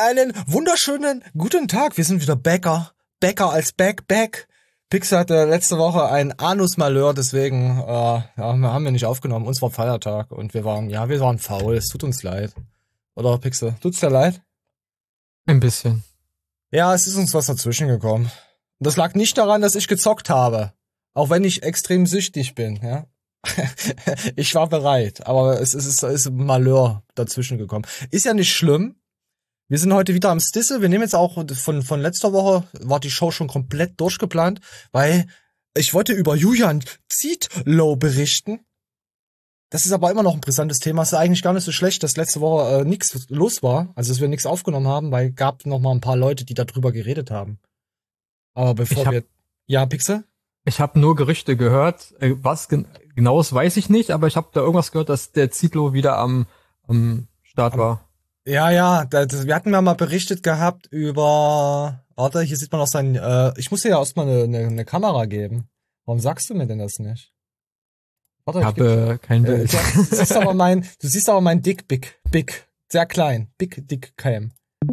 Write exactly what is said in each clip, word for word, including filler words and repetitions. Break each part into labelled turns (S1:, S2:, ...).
S1: Einen wunderschönen guten Tag. Wir sind wieder Bäcker. Bäcker als Back, Back. Pixel hatte letzte Woche ein Anus-Malheur, deswegen äh, ja, haben wir nicht aufgenommen. Uns war Feiertag und wir waren, ja, wir waren faul. Es tut uns leid. Oder Pixel, tut's dir leid?
S2: Ein bisschen.
S1: Ja, es ist uns was dazwischen gekommen. Und das lag nicht daran, dass ich gezockt habe. Auch wenn ich extrem süchtig bin, ja. Ich war bereit, aber es ist, es ist ein Malheur dazwischen gekommen. Ist ja nicht schlimm. Wir sind heute wieder am Stissel. Wir nehmen jetzt auch von, von letzter Woche, war die Show schon komplett durchgeplant, weil ich wollte über Julian Zietlow berichten. Das ist aber immer noch ein brisantes Thema. Es ist eigentlich gar nicht so schlecht, dass letzte Woche äh, nichts los war, also dass wir nichts aufgenommen haben, weil gab noch mal ein paar Leute, die darüber geredet haben. Aber bevor
S2: hab,
S1: wir... Ja, Pixel?
S2: Ich habe nur Gerüchte gehört. Was gen genaues weiß ich nicht, aber ich habe da irgendwas gehört, dass der Zietlow wieder am, am Start war.
S1: Ja, ja, das, wir hatten ja mal berichtet gehabt über... Warte, hier sieht man auch sein... Äh, ich muss dir ja erstmal eine, eine, eine Kamera geben. Warum sagst du mir denn das nicht? Warte,
S2: ich habe kein Bild.
S1: Äh, du, du siehst aber mein, du siehst aber mein Dick, Big, Big, sehr klein. Big, Dick, Cam.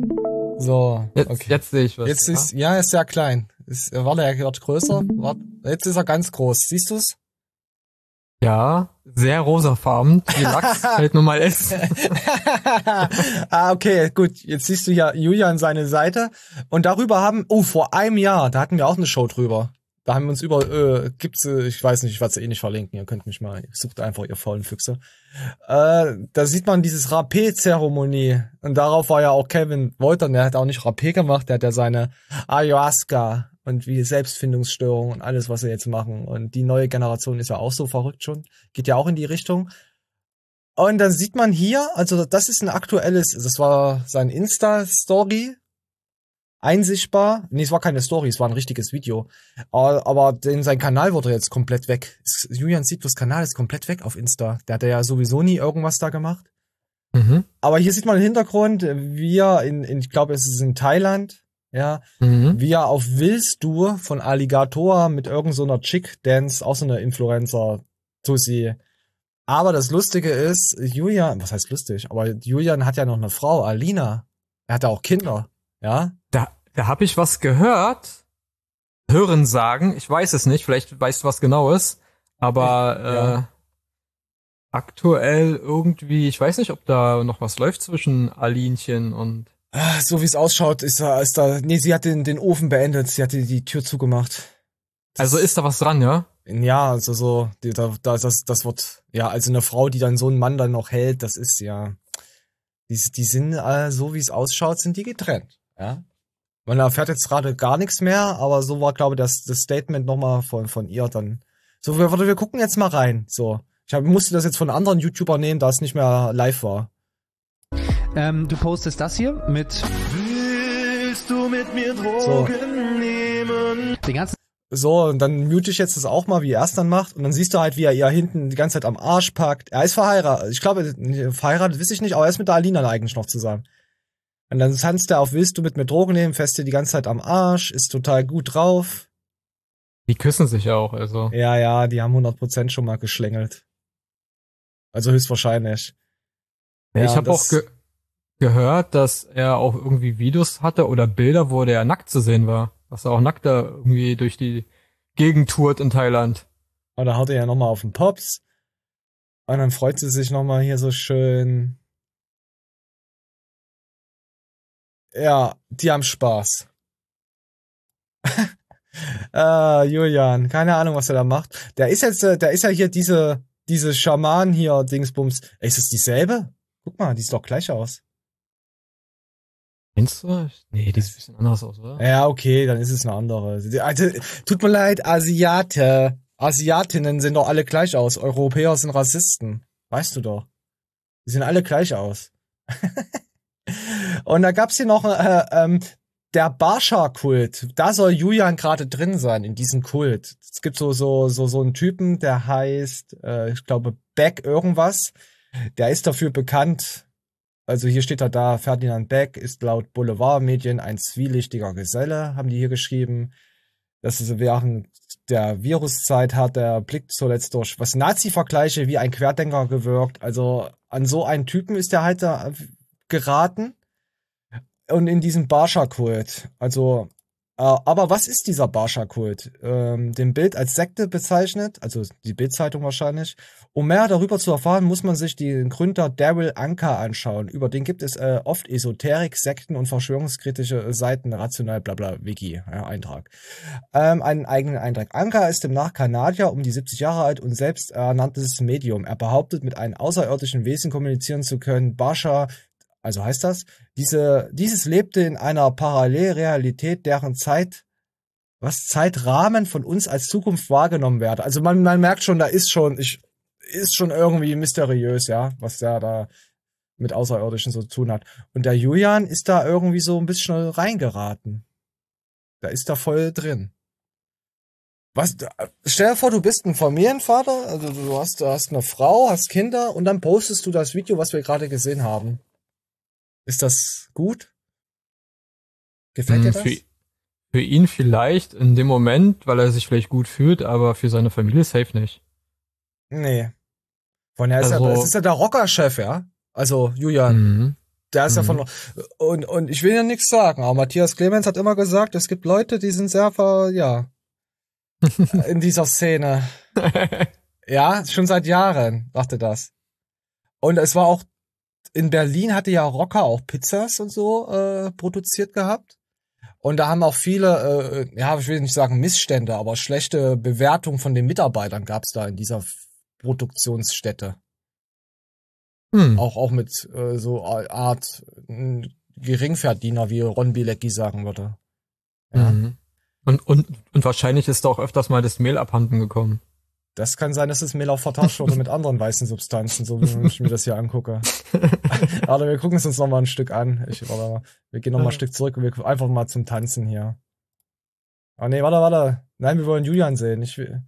S1: So,
S2: jetzt,
S1: okay.
S2: Jetzt sehe ich was.
S1: Jetzt ist, ja, ist sehr klein. Ist, warte, er wird größer. Warte, jetzt ist er ganz groß. Siehst du's?
S2: Ja, sehr rosafarben. Die Lachs halt nun mal ist.
S1: Ah, okay, gut. Jetzt siehst du ja Julian seine Seite. Und darüber haben, oh, vor einem Jahr, da hatten wir auch eine Show drüber. Da haben wir uns über, äh, gibt's, äh, ich weiß nicht, ich werde es eh nicht verlinken, ihr könnt mich mal, sucht einfach, ihr faulen Füchse. Äh, da sieht man dieses Rapé-Zeremonie. Und darauf war ja auch Kevin Woltern, der hat auch nicht Rapé gemacht, der hat ja seine Ayahuasca und wie Selbstfindungsstörung und alles, was sie jetzt machen. Und die neue Generation ist ja auch so verrückt schon. Geht ja auch in die Richtung. Und dann sieht man hier, also das ist ein aktuelles, das war sein Insta-Story, einsichtbar. Nee, es war keine Story, es war ein richtiges Video. Aber, aber den, sein Kanal wurde jetzt komplett weg. Julian Zietlows Kanal ist komplett weg auf Insta. Der hat ja sowieso nie irgendwas da gemacht.
S2: Mhm.
S1: Aber hier sieht man im Hintergrund, wie er in, in ich glaube, es ist in Thailand, ja,
S2: mhm.
S1: wie er auf Willst du von Alligator mit irgend so einer Chick Dance, auch so eine Influencer, Tussi. Aber das Lustige ist, Julian, was heißt lustig? Aber Julian hat ja noch eine Frau, Alina. Er hat ja auch Kinder, ja.
S2: Da, da habe ich was gehört. Hören sagen, ich weiß es nicht, vielleicht weißt du was Genaues, aber
S1: ja.
S2: äh, aktuell irgendwie, ich weiß nicht, ob da noch was läuft zwischen Alinchen und...
S1: So wie es ausschaut, ist da, ist da, nee, sie hat den, den Ofen beendet, sie hat die, die Tür zugemacht.
S2: Das, also ist da was dran, ja?
S1: Ja, also so, die, da, das, das wird, ja, also eine Frau, die dann so einen Mann dann noch hält, das ist ja, die, die sind, äh, so wie es ausschaut, sind die getrennt, ja. Man erfährt jetzt gerade gar nichts mehr, aber so war, glaube ich, das, das Statement nochmal von, von ihr dann. So, wir, wir gucken jetzt mal rein, so. Ich hab, musste das jetzt von anderen YouTubern nehmen, da es nicht mehr live war.
S3: Ähm, du postest das hier mit
S4: Willst du mit mir Drogen
S1: so.
S4: nehmen?
S1: Den ganzen So, und dann mute ich jetzt das auch mal, wie er es dann macht. Und dann siehst du halt, wie er ihr hinten die ganze Zeit am Arsch packt. Er ist verheiratet. Ich glaube, verheiratet weiß ich nicht, aber er ist mit der Alina eigentlich noch zusammen. Und dann tanzt er auf Willst du mit mir Drogen nehmen, fest dir die ganze Zeit am Arsch, ist total gut drauf.
S2: Die küssen sich ja auch, also.
S1: Ja, ja, die haben hundert Prozent schon mal geschlängelt. Also höchstwahrscheinlich.
S2: Ja, ich
S1: ja,
S2: habe auch ge gehört, dass er auch irgendwie Videos hatte oder Bilder, wo der nackt zu sehen war. Dass er auch nackt da irgendwie durch die Gegend tourt in Thailand.
S1: Und da haut er ja nochmal auf den Pops. Und dann freut sie sich nochmal hier so schön. Ja, die haben Spaß. äh, Julian, keine Ahnung, was er da macht. Der ist jetzt, der ist ja hier diese, diese Schaman hier, Dingsbums. Ey, ist das dieselbe? Guck mal, die sieht doch gleich aus.
S2: Findest du? Nee, die sieht ein bisschen anders aus, oder?
S1: Ja, okay, dann ist es eine andere. Also, tut mir leid, Asiate. Asiatinnen sehen doch alle gleich aus. Europäer sind Rassisten. Weißt du doch. Die sehen alle gleich aus. Und da gab's hier noch äh, ähm, der Barscha-Kult. Da soll Julian gerade drin sein, in diesem Kult. Es gibt so so so so einen Typen, der heißt, äh, ich glaube, Beck irgendwas. Der ist dafür bekannt. Also hier steht er da, Ferdinand Beck ist laut Boulevardmedien ein zwielichtiger Geselle, haben die hier geschrieben. Das ist während der Viruszeit hat der Blick zuletzt durch was Nazi-Vergleiche wie ein Querdenker gewirkt. Also an so einen Typen ist er halt da geraten. und in diesem Barscha-Kult. Also, äh, aber was ist dieser Barscha-Kult? Ähm, dem Bild als Sekte bezeichnet, also die Bild-Zeitung wahrscheinlich. Um mehr darüber zu erfahren, muss man sich den Gründer Daryl Anka anschauen. Über den gibt es äh, oft Esoterik, Sekten und verschwörungskritische Seiten, rational blabla, Wiki, ja, Eintrag. Ähm, einen eigenen Eintrag. Anka ist demnach Kanadier, um die siebzig Jahre alt und selbst ernanntes Medium. Er behauptet, mit einem außerirdischen Wesen kommunizieren zu können. Barscha, also heißt das, diese, dieses lebte in einer Parallelrealität, deren Zeit, was Zeitrahmen von uns als Zukunft wahrgenommen werde. Also man, man merkt schon, da ist schon, ich, ist schon irgendwie mysteriös, ja, was der da mit Außerirdischen so zu tun hat. Und der Julian ist da irgendwie so ein bisschen reingeraten. Da ist da voll drin. Was, stell dir vor, du bist ein Familienvater, also du hast, du hast eine Frau, hast Kinder und dann postest du das Video, was wir gerade gesehen haben. Ist das gut? Gefällt dir das?
S2: Für, für ihn vielleicht in dem Moment, weil er sich vielleicht gut fühlt, aber für seine Familie safe nicht.
S1: Nee. Von daher ist
S2: Also,
S1: ja, es ist ja der Rocker-Chef, ja? Also Julian.
S2: Mhm.
S1: Der ist
S2: Mhm.
S1: ja von, und, und ich will ja nichts sagen, aber Matthias Clemens hat immer gesagt, es gibt Leute, die sind sehr ver, ja, in dieser Szene. Ja, schon seit Jahren dachte das. Und es war auch, in Berlin hatte ja Rocker auch Pizzas und so äh, produziert gehabt. Und da haben auch viele, äh, ja, ich will nicht sagen Missstände, aber schlechte Bewertungen von den Mitarbeitern gab's da in dieser Produktionsstätte.
S2: Hm.
S1: Auch, auch mit äh, so Art äh, Geringverdiener, wie Ron Bilecki sagen würde. Ja.
S2: Mhm. Und, und, und wahrscheinlich ist da auch öfters mal das Mehl abhanden gekommen.
S1: Das kann sein, dass das Mehl auch vertauscht wurde mit anderen weißen Substanzen, so wie ich mir das hier angucke. Aber wir gucken es uns noch mal ein Stück an. Ich, warte, wir gehen noch mal ein Stück zurück und wir einfach mal zum Tanzen hier. Oh nee, warte, warte. Nein, wir wollen Julian sehen. Ich will.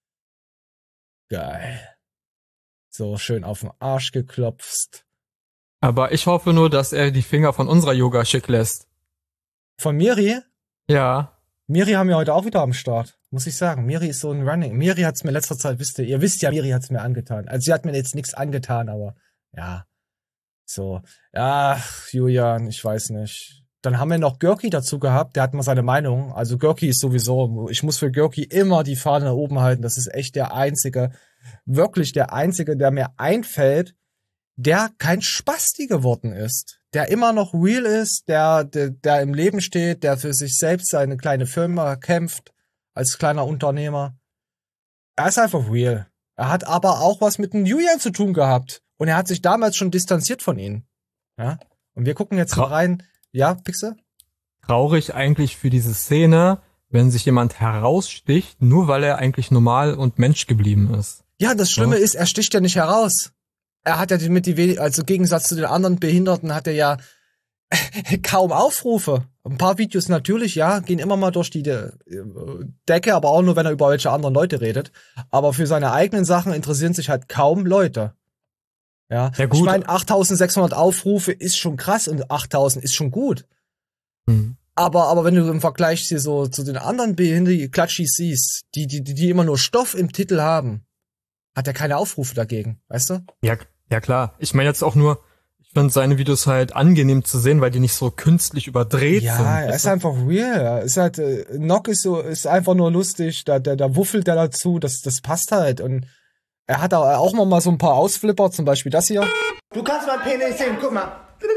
S1: Geil. So schön auf den Arsch geklopft.
S2: Aber ich hoffe nur, dass er die Finger von unserer Yoga schick lässt.
S1: Von Miri?
S2: Ja.
S1: Miri haben wir heute auch wieder am Start, muss ich sagen. Miri ist so ein Running. Miri hat's mir letzter Zeit, wisst ihr, ihr wisst ja, Miri hat's mir angetan. Also sie hat mir jetzt nichts angetan, aber ja. So. Ja, Julian, ich weiß nicht. Dann haben wir noch Görki dazu gehabt, der hat mal seine Meinung. Also Görki ist sowieso, ich muss für Görki immer die Fahne nach oben halten. Das ist echt der einzige, wirklich der einzige, der mir einfällt, der kein Spasti geworden ist. Der immer noch real ist, der, der, der im Leben steht, der für sich selbst seine kleine Firma kämpft, als kleiner Unternehmer. Er ist einfach real. Er hat aber auch was mit dem Julian zu tun gehabt. Und er hat sich damals schon distanziert von ihnen. Ja? Und wir gucken jetzt mal rein. Ja, Pixel?
S2: Traurig eigentlich für diese Szene, wenn sich jemand heraussticht, nur weil er eigentlich normal und Mensch geblieben ist.
S1: Ja, das Schlimme
S2: Ja.
S1: ist, er sticht ja nicht heraus. Er hat ja die, mit die, also im Gegensatz zu den anderen Behinderten hat er ja kaum Aufrufe. Ein paar Videos natürlich, ja, gehen immer mal durch die De Decke, aber auch nur, wenn er über welche anderen Leute redet. Aber für seine eigenen Sachen interessieren sich halt kaum Leute. Ja,
S2: Ja, gut.
S1: Ich meine, achttausendsechshundert Aufrufe ist schon krass und achttausend ist schon gut.
S2: Hm.
S1: Aber, aber wenn du im Vergleich hier so zu den anderen Behinderten-Klatschis siehst, die, die, die immer nur Stoff im Titel haben, hat er keine Aufrufe dagegen, weißt du?
S2: Ja, ja klar. Ich meine jetzt auch nur, ich finde seine Videos halt angenehm zu sehen, weil die nicht so künstlich überdreht
S1: Ja,
S2: sind.
S1: er ist einfach real. Er ist halt, äh, Nock ist so, ist einfach nur lustig, da, da, da wuffelt er dazu, das, das passt halt. Und er hat auch noch mal so ein paar Ausflipper, zum Beispiel das hier.
S4: Du kannst mein Penis sehen, guck mal.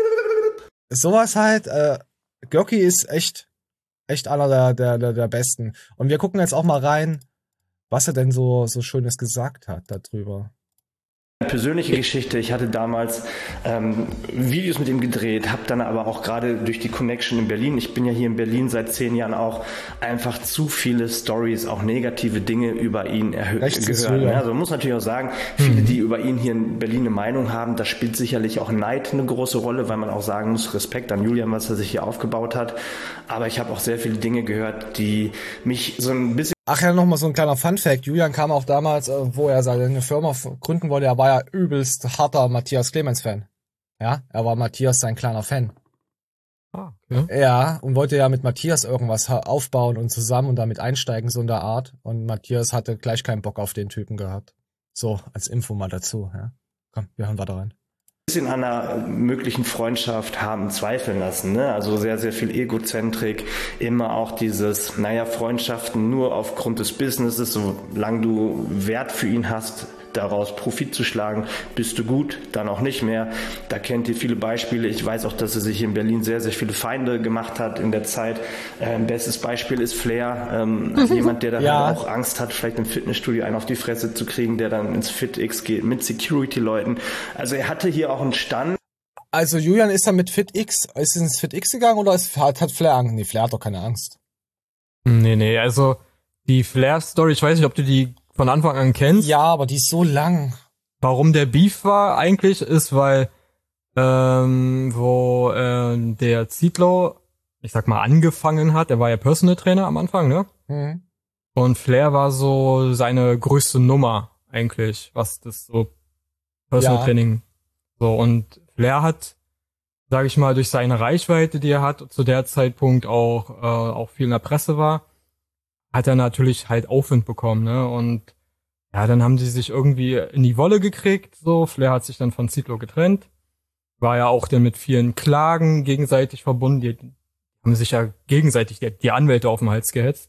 S1: Sowas halt, äh, Görki ist echt, echt einer der, der, der, der Besten. Und wir gucken jetzt auch mal rein, was er denn so, so Schönes gesagt hat darüber.
S5: Persönliche Geschichte. Ich hatte damals ähm, Videos mit ihm gedreht, habe dann aber auch gerade durch die Connection in Berlin, ich bin ja hier in Berlin seit zehn Jahren auch, einfach zu viele Stories, auch negative Dinge über ihn erhöht gehört. Ne? Also man muss natürlich auch sagen, viele, die über ihn hier in Berlin eine Meinung haben, da spielt sicherlich auch Neid eine große Rolle, weil man auch sagen muss, Respekt an Julian, was er sich hier aufgebaut hat. Aber ich habe auch sehr viele Dinge gehört, die mich so ein bisschen...
S1: Ach ja, noch mal so ein kleiner Funfact. Julian kam auch damals, äh, wo er seine Firma gründen wollte, er war ja übelst harter Matthias Clemens-Fan. Ja, er war Matthias sein kleiner Fan.
S2: Ah, okay.
S1: Ja, und wollte ja mit Matthias irgendwas ha- aufbauen und zusammen und damit einsteigen, so in der Art. Und Matthias hatte gleich keinen Bock auf den Typen gehabt. So, als Info mal dazu, ja. Komm, wir hören weiter rein.
S5: bisschen an einer möglichen Freundschaft haben zweifeln lassen, ne? Also sehr, sehr viel Egozentrik, immer auch dieses, naja, Freundschaften nur aufgrund des Businesses, solange du Wert für ihn hast, daraus Profit zu schlagen, bist du gut, dann auch nicht mehr. Da kennt ihr viele Beispiele. Ich weiß auch, dass er sich in Berlin sehr, sehr viele Feinde gemacht hat in der Zeit. Ähm, bestes Beispiel ist Flair, ähm, jemand, der da
S1: Ja.
S5: halt auch Angst hat, vielleicht im Fitnessstudio einen auf die Fresse zu kriegen, der dann ins FitX geht mit Security-Leuten. Also er hatte hier auch einen Stand.
S1: Also Julian ist dann mit FitX, ist ins FitX gegangen oder ist, hat, hat Flair Angst? Nee, Flair hat doch keine Angst.
S2: Nee, nee, also die Flair-Story, ich weiß nicht, ob du die von Anfang an kennst.
S1: Ja, aber die ist so lang.
S2: Warum der Beef war eigentlich, ist, weil ähm, wo äh, der Zietlow, ich sag mal, angefangen hat, er war ja Personal Trainer am Anfang, ne?
S1: Mhm.
S2: Und Flair war so seine größte Nummer eigentlich, was das so Personal
S1: Ja.
S2: Training so. Und Flair hat, sage ich mal, durch seine Reichweite, die er hat, zu der Zeitpunkt auch äh, auch viel in der Presse war, hat er natürlich halt Aufwind bekommen, ne? Und ja, dann haben sie sich irgendwie in die Wolle gekriegt, so. Flair hat sich dann von Zietlow getrennt. War ja auch dann mit vielen Klagen gegenseitig verbunden. Die haben sich ja gegenseitig die, die Anwälte auf den Hals gehetzt.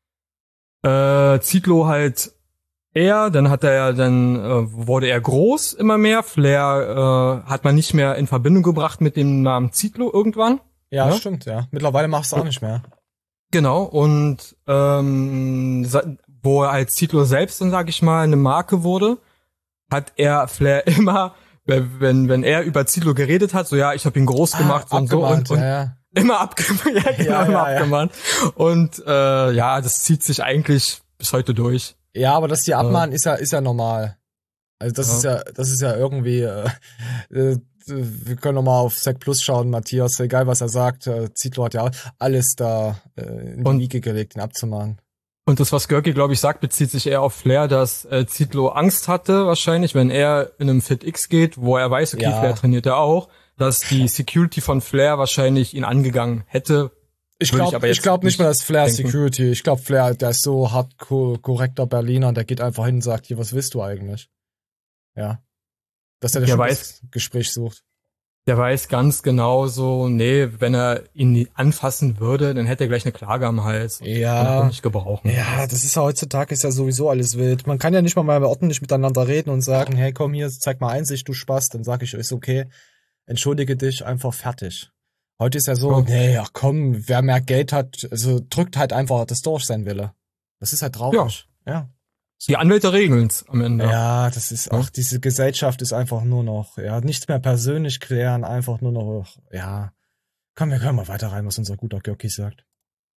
S2: Äh, Zietlow halt er, dann hat er ja, dann äh, wurde er groß immer mehr. Flair äh, hat man nicht mehr in Verbindung gebracht mit dem Namen Zietlow irgendwann.
S1: Ja,
S2: Ja.
S1: stimmt, ja. Mittlerweile machst du auch nicht mehr.
S2: Genau, und ähm, sa- wo er als Zietlow selbst dann, sag ich mal, eine Marke wurde, hat er Flair immer, wenn wenn er über Zietlow geredet hat, so ja, ich habe ihn groß gemacht
S1: ah,
S2: und so und, und
S1: ja, ja.
S2: immer abgemahnt, ja, genau,
S1: Ja,
S2: immer
S1: ja, ja.
S2: abgemahnt. Und äh, ja, das zieht sich eigentlich bis heute durch.
S1: Ja, aber dass die abmahnen, ist ja, ist ja normal. Also das
S2: Ja.
S1: ist ja, das ist ja irgendwie, äh, äh, wir können noch mal auf Sec Plus schauen, Matthias, egal was er sagt, äh, Zietlow hat ja alles da äh, in die
S2: Und-
S1: Wiege gelegt, ihn abzumahnen.
S2: Und das, was Görki, glaube ich, sagt, bezieht sich eher auf Flair, dass äh, Zietlow Angst hatte, wahrscheinlich, wenn er in einem FitX geht, wo er weiß, okay,
S1: Ja.
S2: Flair trainiert er auch, dass die Security von Flair wahrscheinlich ihn angegangen hätte.
S1: Ich
S2: Würde ich
S1: glaube
S2: aber
S1: ich
S2: jetzt
S1: glaub nicht
S2: nicht
S1: mal, dass Flair
S2: denken.
S1: Security, ich glaube Flair, der ist so hardcore korrekter Berliner, der geht einfach hin und sagt, hier, was willst du eigentlich? Ja. Dass er das
S2: Der
S1: schon
S2: weiß-
S1: das Gespräch sucht.
S2: Der weiß ganz genau so, nee, wenn er ihn anfassen würde, dann hätte er gleich eine Klage am Hals.
S1: Ja.
S2: Kann er auch nicht gebrauchen.
S1: Ja, das ist ja heutzutage ist ja sowieso alles wild. Man kann ja nicht mal mal ordentlich miteinander reden und sagen, hey, komm hier, zeig mal Einsicht, du Spaß. Dann sag ich, ist okay, entschuldige dich, einfach fertig. Heute ist ja so,
S2: Ja.
S1: nee, ach komm, wer mehr Geld hat, also drückt halt einfach das durch, sein Wille. Das ist halt traurig. Ja.
S2: Die Anwälte regeln's am Ende.
S1: Ja, das ist, ach, diese Gesellschaft ist einfach nur noch, ja, nichts mehr persönlich klären, einfach nur noch, ja. Komm, wir können mal weiter rein, was unser guter Görki sagt.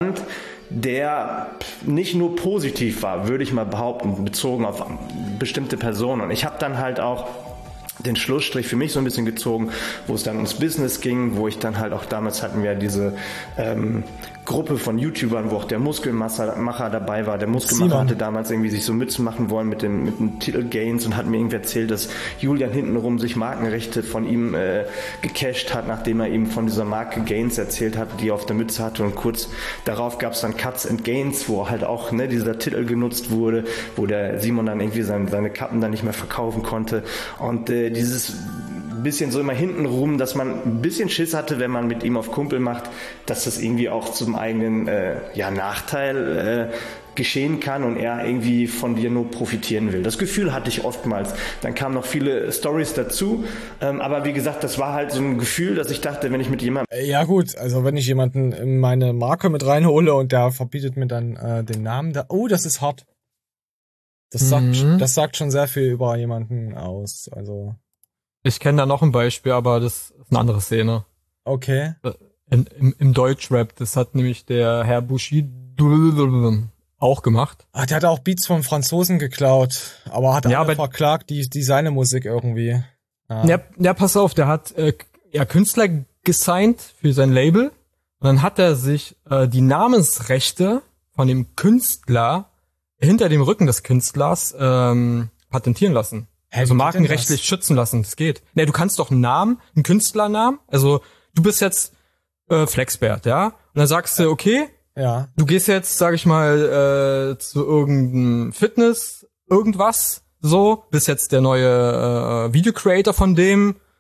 S5: Der nicht nur positiv war, würde ich mal behaupten, bezogen auf bestimmte Personen. Und ich habe dann halt auch den Schlussstrich für mich so ein bisschen gezogen, wo es dann ums Business ging, wo ich dann halt auch damals hatten wir diese ähm, Gruppe von YouTubern, wo auch der Muskelmacher dabei war. Der Muskelmacher
S1: Simon.
S5: hatte damals irgendwie sich so Mützen machen wollen mit dem, mit dem Titel Gains und hat mir irgendwie erzählt, dass Julian hintenrum sich Markenrechte von ihm äh, gecasht hat, nachdem er ihm von dieser Marke Gains erzählt hat, die er auf der Mütze hatte. Und kurz darauf gab es dann Cuts and Gains, wo halt auch ne, dieser Titel genutzt wurde, wo der Simon dann irgendwie sein, seine Kappen dann nicht mehr verkaufen konnte. Und äh, dieses bisschen so immer hinten rum, dass man ein bisschen Schiss hatte, wenn man mit ihm auf Kumpel macht, dass das irgendwie auch zum eigenen äh, ja, Nachteil äh, geschehen kann und er irgendwie von dir nur profitieren will. Das Gefühl hatte ich oftmals. Dann kamen noch viele Storys dazu, ähm, aber wie gesagt, das war halt so ein Gefühl, dass ich dachte, wenn ich mit jemandem
S1: Äh, Ja gut, also wenn ich jemanden in meine Marke mit reinhole und der verbietet mir dann äh, den Namen, da, oh, das ist hart. Das sagt,
S2: Mhm.
S1: das sagt schon sehr viel über jemanden aus. Also
S2: Ich kenne da noch ein Beispiel, aber das ist eine andere Szene.
S1: okay,
S2: In, im, Im Deutschrap, das hat nämlich der Herr Bushido auch gemacht.
S1: ah, der hat auch Beats von Franzosen geklaut, aber hat
S2: Ja,
S1: alle
S2: aber-
S1: verklagt, die, die seine Musik irgendwie. Ja.
S2: Ja, ja, pass auf, der hat äh, ja Künstler gesigned für sein Label und dann hat er sich äh, die Namensrechte von dem Künstler hinter dem Rücken des Künstlers ähm, patentieren lassen.
S1: Hä,
S2: Also
S1: wie geht denn
S2: markenrechtlich
S1: das?
S2: schützen lassen. Das geht. Ne, du kannst doch einen Namen, einen Künstlernamen, also du bist jetzt äh, Flexbert, ja? Und dann sagst du, okay,
S1: Ja.
S2: du gehst jetzt, sag ich mal, äh, zu irgendeinem Fitness, irgendwas, so, bist jetzt der neue äh, Videocreator von dem,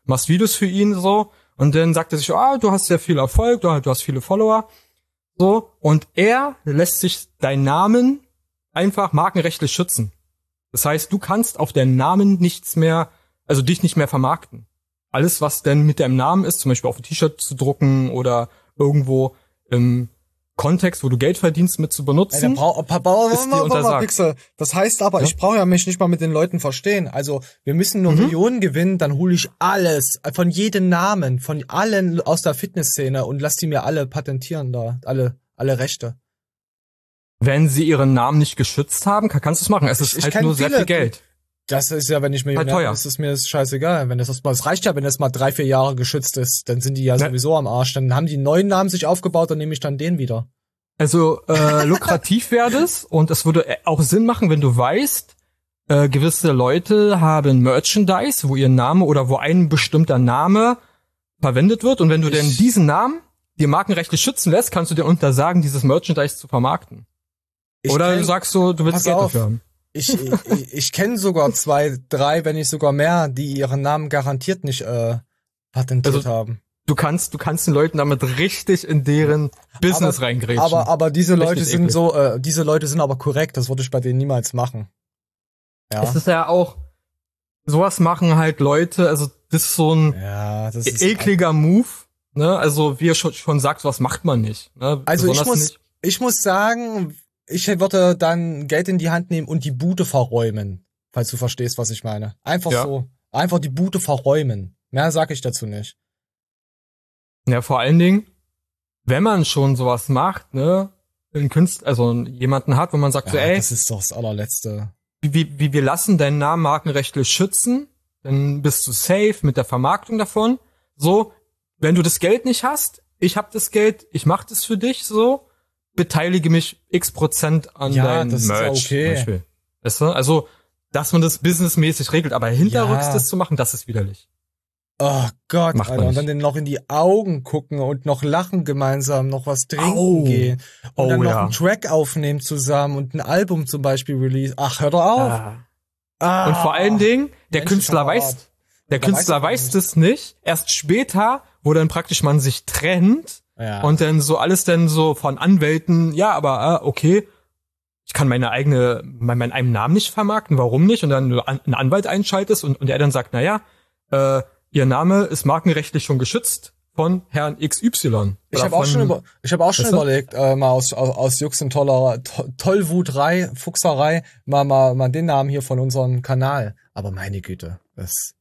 S2: machst Videos für ihn so und dann sagt er sich, ah, du hast sehr viel Erfolg, du, du hast viele Follower, so, und er lässt sich deinen Namen einfach markenrechtlich schützen. Das heißt, du kannst auf deinen Namen nichts mehr, also dich nicht mehr vermarkten. Alles, was denn mit deinem Namen ist, zum Beispiel auf ein T-Shirt zu drucken oder irgendwo im Kontext, wo du Geld verdienst, mit zu benutzen.
S1: Ey, brauch, pa, pa,
S2: ist dir untersagt.
S1: Pixel. Das heißt aber,
S2: Ja?
S1: ich brauche ja mich nicht mal mit den Leuten verstehen. Also wir müssen nur
S2: Mhm.
S1: Millionen gewinnen, dann hole ich alles, von jedem Namen, von allen aus der Fitnessszene und lass die mir alle patentieren da, alle, alle Rechte.
S2: Wenn sie ihren Namen nicht geschützt haben, kann- kannst du es machen. Es ist
S1: Ich- ich
S2: halt
S1: kenn
S2: nur sehr
S1: viele,
S2: viel Geld.
S1: Das ist ja, wenn ich Millionär
S2: teuer.
S1: bin, ist es mir das scheißegal. Wenn das erstmal, es reicht ja, wenn das mal drei, vier Jahre geschützt ist, dann sind die ja
S2: Ne.
S1: sowieso am Arsch. Dann haben die einen neuen Namen sich aufgebaut, dann nehme ich dann den wieder.
S2: Also äh, lukrativ wäre das und es würde auch Sinn machen, wenn du weißt, äh, gewisse Leute haben Merchandise, wo ihr Name oder wo ein bestimmter Name verwendet wird und wenn du
S1: Ich-
S2: denn diesen Namen dir markenrechtlich schützen lässt, kannst du dir untersagen, dieses Merchandise zu vermarkten.
S1: Ich
S2: Oder
S1: kenn-
S2: du sagst so, du willst
S1: pass
S2: Geld
S1: auf.
S2: dafür haben.
S1: Ich, ich, ich kenne sogar zwei, drei, wenn nicht sogar mehr, die ihren Namen garantiert nicht äh, patentiert
S2: Also,
S1: haben.
S2: Du kannst, du kannst den Leuten damit richtig in deren Business
S1: aber,
S2: reingrätschen.
S1: Aber, aber diese
S2: Richtig
S1: Leute sind
S2: eklig.
S1: so, äh, diese Leute sind aber korrekt. Das würde ich bei denen niemals machen. Ja,
S2: Es ist ja auch, sowas machen halt Leute, also das ist so ein
S1: ja, das ist
S2: ekliger Move, ne? Also wie er schon, schon sagt, was macht man nicht, ne?
S1: Also ich
S2: Besonders
S1: muss,
S2: nicht.
S1: ich muss sagen, ich würde dann Geld in die Hand nehmen und die Bude verräumen, falls du verstehst, was ich meine. Einfach
S2: Ja.
S1: so, einfach die Bude verräumen. Mehr sag ich dazu nicht.
S2: Ja, vor allen Dingen, wenn man schon sowas macht, ne, einen Künstler, also jemanden hat, wo man sagt so,
S1: Ja,
S2: ey,
S1: das ist doch das allerletzte.
S2: wie, wie, wir lassen deinen Namen markenrechtlich schützen, dann bist du safe mit der Vermarktung davon. So, wenn du das Geld nicht hast, ich hab das Geld, ich mach das für dich, so, beteilige mich x Prozent an
S1: Ja,
S2: deinem
S1: das ist
S2: Merch.
S1: okay.
S2: Zum Beispiel. Weißt du? Also, dass man das businessmäßig regelt, aber hinterrücks
S1: Ja.
S2: das zu machen, das ist widerlich.
S1: Oh Gott,
S2: Macht man
S1: Alter. Und
S2: nicht.
S1: dann denen noch in die Augen gucken und noch lachen gemeinsam, noch was trinken
S2: Au.
S1: gehen. Und
S2: Oh,
S1: dann noch
S2: ja.
S1: einen Track aufnehmen zusammen und ein Album zum Beispiel release. Ach, hör doch auf.
S2: Ah.
S1: Ah.
S2: Und vor allen Dingen, der
S1: Menschlicher
S2: Künstler
S1: Art.
S2: weiß, der
S1: Der
S2: Künstler
S1: weiß
S2: weiß
S1: das
S2: das nicht. Erst später, wo dann praktisch man sich trennt
S1: Ja.
S2: und dann so alles dann so von Anwälten, ja, aber ah, okay, ich kann meine eigene, mein, meinen eigenen Namen nicht vermarkten, warum nicht? Und dann einen Anwalt einschaltest und, und er dann sagt, na ja, äh, ihr Name ist markenrechtlich schon geschützt von Herrn X Y.
S1: Ich
S2: Oder
S1: habe auch
S2: von-
S1: schon über, ich habe auch schon
S2: Weißt du?
S1: überlegt, äh, mal aus, aus, aus Jux und Toller, to, Tollwutrei, Fuchserei, mal, mal, mal den Namen hier von unserem Kanal. Aber meine Güte, das,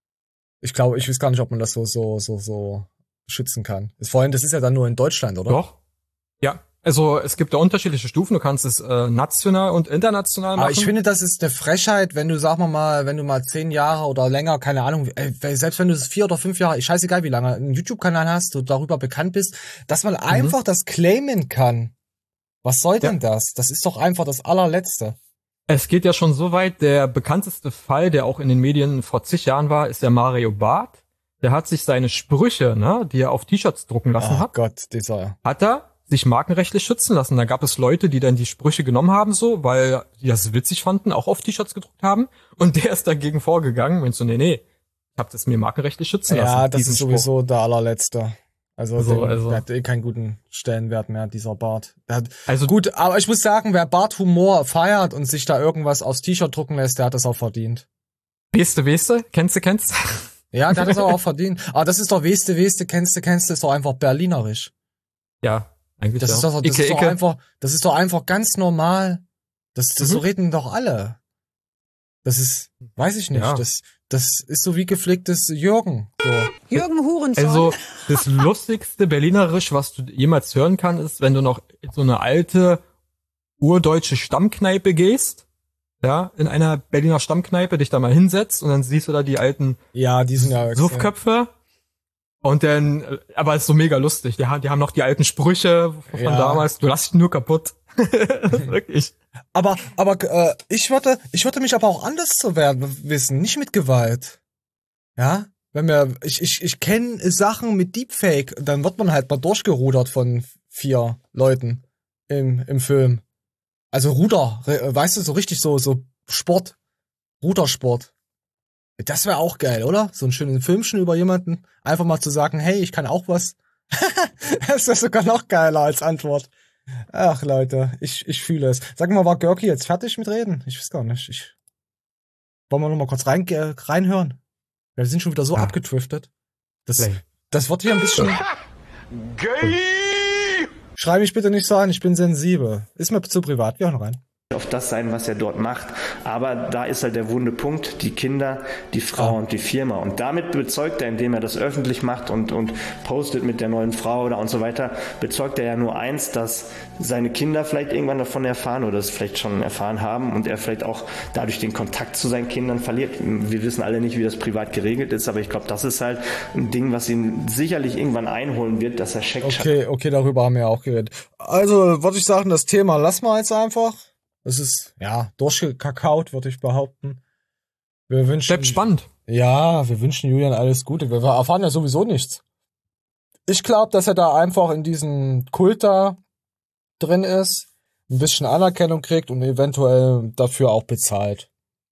S1: ich glaube, ich weiß gar nicht, ob man das so, so, so, so schützen kann. Das, vor allem, das ist ja dann nur in Deutschland, oder?
S2: Doch. Ja. Also es gibt da unterschiedliche Stufen. Du kannst es äh, national und international machen.
S1: Aber ich finde, das ist eine Frechheit, wenn du, sag mal mal, wenn du mal zehn Jahre oder länger, keine Ahnung, ey, selbst wenn du es vier oder fünf Jahre, scheißegal wie lange, einen YouTube-Kanal hast, du darüber bekannt bist, dass man einfach das claimen kann. Was soll denn das? Das ist doch einfach das allerletzte.
S2: Es geht ja schon so weit, der bekannteste Fall, der auch in den Medien vor zig Jahren war, ist der Mario Barth. Der hat sich seine Sprüche, ne, die er auf T-Shirts drucken lassen
S1: Oh
S2: hat,
S1: Gott, dieser.
S2: hat er sich markenrechtlich schützen lassen. Da gab es Leute, die dann die Sprüche genommen haben, so, weil die das witzig fanden, auch auf T-Shirts gedruckt haben. Und der ist dagegen vorgegangen und so, nee, nee, ich hab das mir markenrechtlich schützen lassen.
S1: Ja, das
S2: diesen
S1: ist
S2: Spruch.
S1: sowieso der allerletzte. Also,
S2: So,
S1: den,
S2: also.
S1: der hat eh keinen guten Stellenwert mehr, dieser Bart. Der hat,
S2: Also
S1: gut, aber ich muss sagen, wer Barthumor feiert und sich da irgendwas aufs T-Shirt drucken lässt, der hat das auch verdient.
S2: Weste, Weste, kennst du, kennst du?
S1: Ja, der hat das aber auch verdient. Aber das ist doch Weste, Weste, kennst du, kennst du, ist doch einfach berlinerisch.
S2: Ja, eigentlich
S1: Das
S2: ja.
S1: ist doch, das
S2: Icke,
S1: ist doch
S2: Icke.
S1: einfach, das ist doch einfach ganz normal. Das, das
S2: Mhm.
S1: so reden doch alle. Das ist, weiß ich nicht,
S2: Ja.
S1: das, das ist so wie gepflegtes Jürgen. So.
S6: Jürgen Hurensohn.
S2: Also das lustigste Berlinerisch, was du jemals hören kannst, ist, wenn du noch in so eine alte urdeutsche Stammkneipe gehst, ja, in einer Berliner Stammkneipe, dich da mal hinsetzt und dann siehst du da die alten
S1: Ja, die sind ja extrem-
S2: Suffköpfe und dann, äh, aber es ist so mega lustig, die haben, die haben noch die alten Sprüche von
S1: Ja.
S2: damals, du lass dich nur kaputt. Wirklich.
S1: Aber, aber äh, ich würde, ich würde mich aber auch anders zu werden wissen, nicht mit Gewalt. Ja, wenn wir, ich, ich, ich kenne Sachen mit Deepfake, dann wird man halt mal durchgerudert von vier Leuten im, im Film. Also Ruder, re- weißt du, so richtig so, so Sport, Rudersport. Das wäre auch geil, oder? So einen schönen Filmchen über jemanden. Einfach mal zu sagen, hey, ich kann auch was. Das ist sogar noch geiler als Antwort. Ach, Leute, ich, ich fühle es. Sag mal, war Görki jetzt fertig mit Reden? Ich weiß gar nicht. Ich, wollen wir noch mal kurz rein, äh, reinhören? Wir sind schon wieder so ja. abgedriftet. Das,
S2: Play.
S1: das wird hier ein bisschen... Gay! Schrei mich bitte nicht so an, ich bin sensibel. Ist mir zu privat, wir hören rein.
S5: Auf das sein, was er dort macht. Aber da ist halt der wunde Punkt, die Kinder, die Frau ja. und die Firma. Und damit bezeugt er, indem er das öffentlich macht und, und postet mit der neuen Frau oder und so weiter, bezeugt er ja nur eins, dass seine Kinder vielleicht irgendwann davon erfahren oder es vielleicht schon erfahren haben und er vielleicht auch dadurch den Kontakt zu seinen Kindern verliert. Wir wissen alle nicht, wie das privat geregelt ist, aber ich glaube, das ist halt ein Ding, was ihn sicherlich irgendwann einholen wird, dass er checkt.
S1: Okay, okay, darüber haben wir auch geredet. Also, würde ich sagen, das Thema lassen wir jetzt einfach. Es ist, ja, durchgekakaut, würde ich behaupten. Wir wünschen.
S2: Bleibt spannend.
S1: Ja, wir wünschen Julian alles Gute. Wir erfahren ja sowieso nichts. Ich glaube, dass er da einfach in diesem Kult da drin ist, ein bisschen Anerkennung kriegt und eventuell dafür auch bezahlt.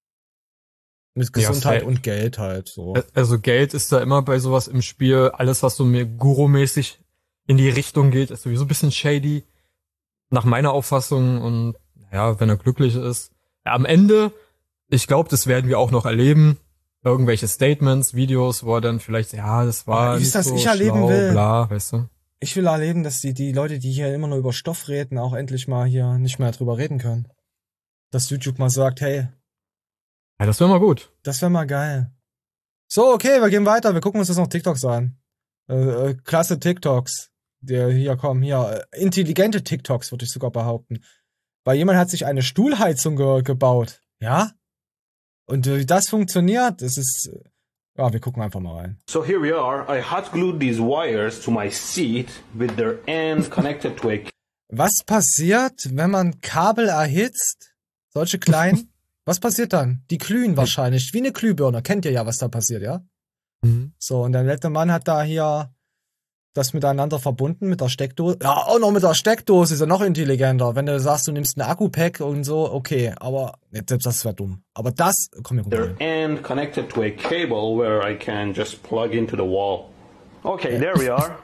S1: Mit Gesundheit ja, und Geld halt, so.
S2: Also Geld ist da immer bei sowas im Spiel. Alles, was so mir Guru-mäßig in die Richtung geht, ist sowieso ein bisschen shady. Nach meiner Auffassung und ja, wenn er glücklich ist. Ja, am Ende, ich glaube, das werden wir auch noch erleben. Irgendwelche Statements, Videos, wo er dann vielleicht, ja, das war
S1: nicht
S2: nicht
S1: das
S2: so
S1: ich erleben
S2: schlau,
S1: will.
S2: bla, weißt du.
S1: Ich will erleben, dass die, die Leute, die hier immer nur über Stoff reden, auch endlich mal hier nicht mehr drüber reden können. Dass YouTube mal sagt, hey.
S2: Ja, das wäre mal gut.
S1: Das wäre mal geil. So, okay, wir gehen weiter. Wir gucken uns das noch TikToks an. Äh, äh, klasse TikToks. Der hier kommen, hier. Äh, intelligente TikToks, würde ich sogar behaupten. Weil jemand hat sich eine Stuhlheizung ge gebaut. Ja? Und wie das funktioniert, das ist... Ja, wir gucken einfach mal rein.
S6: So here we are. I hot glued these wires to my seat with their end connected to a...
S1: Was passiert, wenn man Kabel erhitzt? Solche kleinen? Was passiert dann? Die glühen wahrscheinlich. Wie eine Glühbirne. Kennt ihr ja, was da passiert, ja?
S2: Mhm.
S1: So, und der nette Mann hat da hier... das miteinander verbunden mit der Steckdose. Ja, auch noch mit der Steckdose ist ja noch intelligenter. Wenn du sagst, du nimmst ein Akku-Pack und so, okay, aber selbst das wäre dumm. Aber das, komm hier
S6: They're and connected to a cable where I can just plug into the wall. Okay, there we are.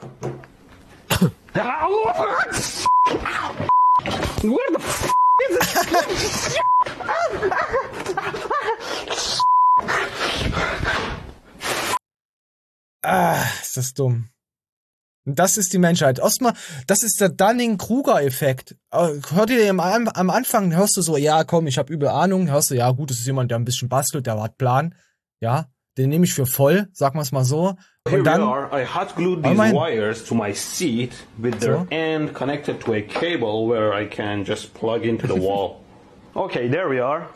S6: Where the f is this?
S1: Ah, ist das dumm. Das ist die Menschheit. Erstmal, das ist der Dunning-Kruger-Effekt. Hört ihr am, am Anfang, hörst du so, ja, komm, ich habe übel Ahnung. Hörst du, ja, gut, das ist jemand, der ein bisschen bastelt, der hat Plan. Ja, den nehme ich für voll, sagen wir es mal so. Und dann,
S6: I hot glued these wires to my seat with their end connected to a cable where I can just plug into the wall. Okay, there we are.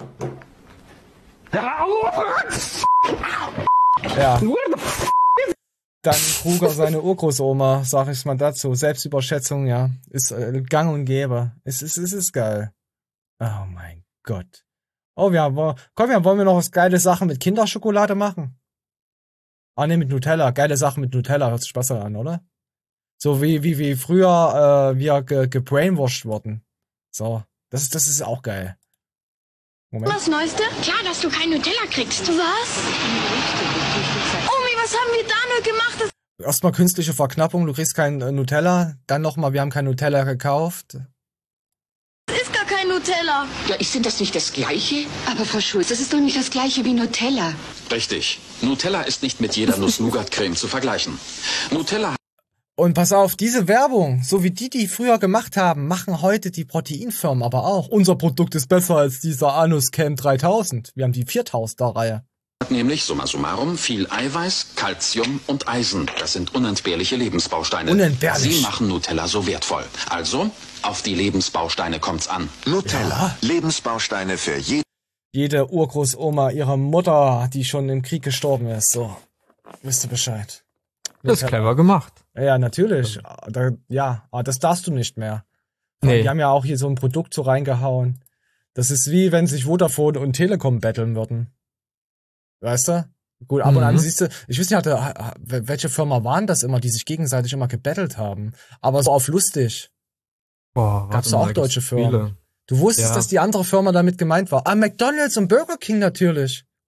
S1: Ja. Dann Kruger, seine Urgroßoma, sag ich mal dazu. Selbstüberschätzung, ja, ist äh, gang und gäbe. Es ist, es ist geil. Oh mein Gott. Oh, wir haben, komm, wir wollen wir noch was geile Sachen mit Kinderschokolade machen? Ah, ne, mit Nutella. Geile Sachen mit Nutella. Hört sich besser an, oder? So wie, wie, wie früher, äh, wir ge, gebrainwashed wurden. So. Das ist, das ist auch geil. Moment.
S7: Das Neueste? Klar, dass du kein Nutella kriegst. Was? Omi, was haben wir da nur gemacht?
S1: Erstmal künstliche Verknappung, du kriegst kein äh, Nutella. Dann nochmal, wir haben kein Nutella gekauft.
S7: Das ist gar kein Nutella.
S8: Ja, ist denn das nicht das Gleiche?
S9: Aber Frau Schulz, das ist doch nicht das Gleiche wie Nutella.
S8: Richtig. Nutella ist nicht mit jeder Nuss-Nougat-Creme zu vergleichen. Nutella...
S1: Und pass auf, diese Werbung, so wie die, die früher gemacht haben, machen heute die Proteinfirmen aber auch. Unser Produkt ist besser als dieser Anus-Cam dreitausend. Wir haben die viertausender-Reihe.
S8: Nämlich, summa summarum, viel Eiweiß, Calcium und Eisen. Das sind unentbehrliche Lebensbausteine.
S1: Unentbehrlich.
S8: Sie machen Nutella so wertvoll. Also, auf die Lebensbausteine kommt's an.
S10: Nutella. Ja. Lebensbausteine für jede...
S1: Jede Urgroßoma ihrer Mutter, die schon im Krieg gestorben ist. So, wisst ihr Bescheid.
S2: Das ist clever gemacht.
S1: Ja, natürlich. Da, ja, aber das darfst du nicht mehr. Nee. Die haben ja auch hier so ein Produkt so reingehauen. Das ist wie, wenn sich Vodafone und Telekom betteln würden. Weißt du? Gut, ab mhm. und an siehst du, ich weiß nicht, welche Firma waren das immer, die sich gegenseitig immer gebettelt haben. Aber so auf lustig.
S2: Boah,
S1: gab's da auch deutsche Firmen. Du wusstest, ja. dass die andere Firma damit gemeint war. Ah, McDonald's und Burger King natürlich.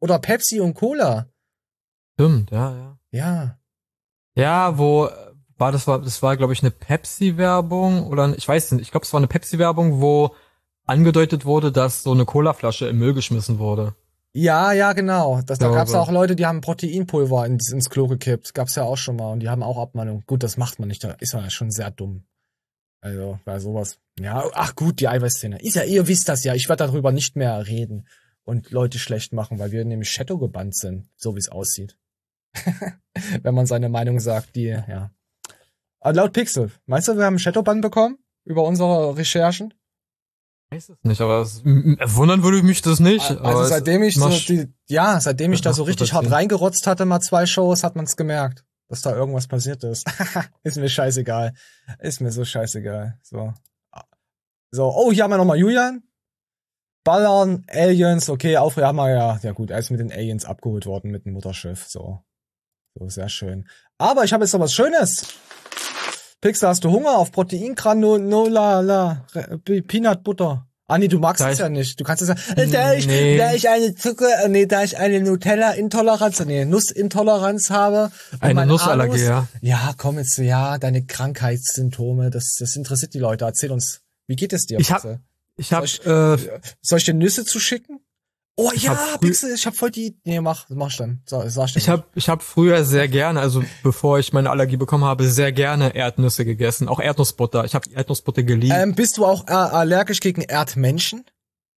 S1: Oder Pepsi und Cola.
S2: Stimmt, ja, ja.
S1: Ja.
S2: Ja, wo war das war das war glaube ich eine Pepsi-Werbung oder ich weiß nicht, ich glaube es war eine Pepsi-Werbung, wo angedeutet wurde, dass so eine Colaflasche im Müll geschmissen wurde.
S1: Ja, ja, genau. Das, da
S2: Ja,
S1: gab's ja
S2: aber-
S1: auch Leute, die haben Proteinpulver ins, ins Klo gekippt. Gab's ja auch schon mal und die haben auch Abmahnung. Gut, das macht man nicht, da ist man ja schon sehr dumm. Also, bei sowas. Ja, ach gut, die Eiweißszene. Ist ja, ihr wisst das ja, ich werde darüber nicht mehr reden und Leute schlecht machen, weil wir nämlich Shadow gebannt sind, so wie es aussieht. Wenn man seine Meinung sagt, die, ja. Aber laut Pixel, meinst du, wir haben Shadowban bekommen? Über unsere Recherchen?
S2: Ich weiß es nicht, aber es, m- m- wundern würde mich das nicht.
S1: Also
S2: aber es-
S1: seitdem ich so,
S2: mach-
S1: die, ja, seitdem ich da so
S2: macht
S1: richtig
S2: total
S1: hart
S2: Sinn.
S1: reingerotzt hatte, mal zwei Shows, hat man's gemerkt, dass da irgendwas passiert ist. Ist mir scheißegal. Ist mir so scheißegal. So. So, oh, hier haben wir nochmal Julian. Ballern, Aliens, okay, Aufreger haben wir ja. Ja gut, er ist mit den Aliens abgeholt worden mit dem Mutterschiff. So. So, sehr schön. Aber ich habe jetzt noch was Schönes. Pixel, hast du Hunger auf Proteingranulat, Peanut Butter? Ah, nee, du magst
S2: Da
S1: es
S2: ich-
S1: ja nicht. Du kannst es ja, äh, da ich,
S2: Nee.
S1: da ich eine Zucker, äh, nee, da ich eine Nutella-Intoleranz, nee, Nussintoleranz habe. und
S2: Eine
S1: mein
S2: Nussallergie,
S1: Anus-
S2: ja.
S1: Ja, komm jetzt, ja, deine Krankheitssymptome, das, das interessiert die Leute. Erzähl uns, wie geht es dir?
S2: Ich hab-
S1: Pixel?
S2: Ich habe
S1: Soll
S2: äh,
S1: Soll ich dir Nüsse zuschicken? Oh
S2: Ich
S1: ja,
S2: hab früh-
S1: Pixel, ich hab voll die, nee, mach, mach dann. So, sag
S2: ich habe ich habe früher sehr gerne, also bevor ich meine Allergie bekommen habe, sehr gerne Erdnüsse gegessen, auch Erdnussbutter. Ich habe Erdnussbutter geliebt.
S1: Ähm, bist du auch äh, allergisch gegen Erdmenschen?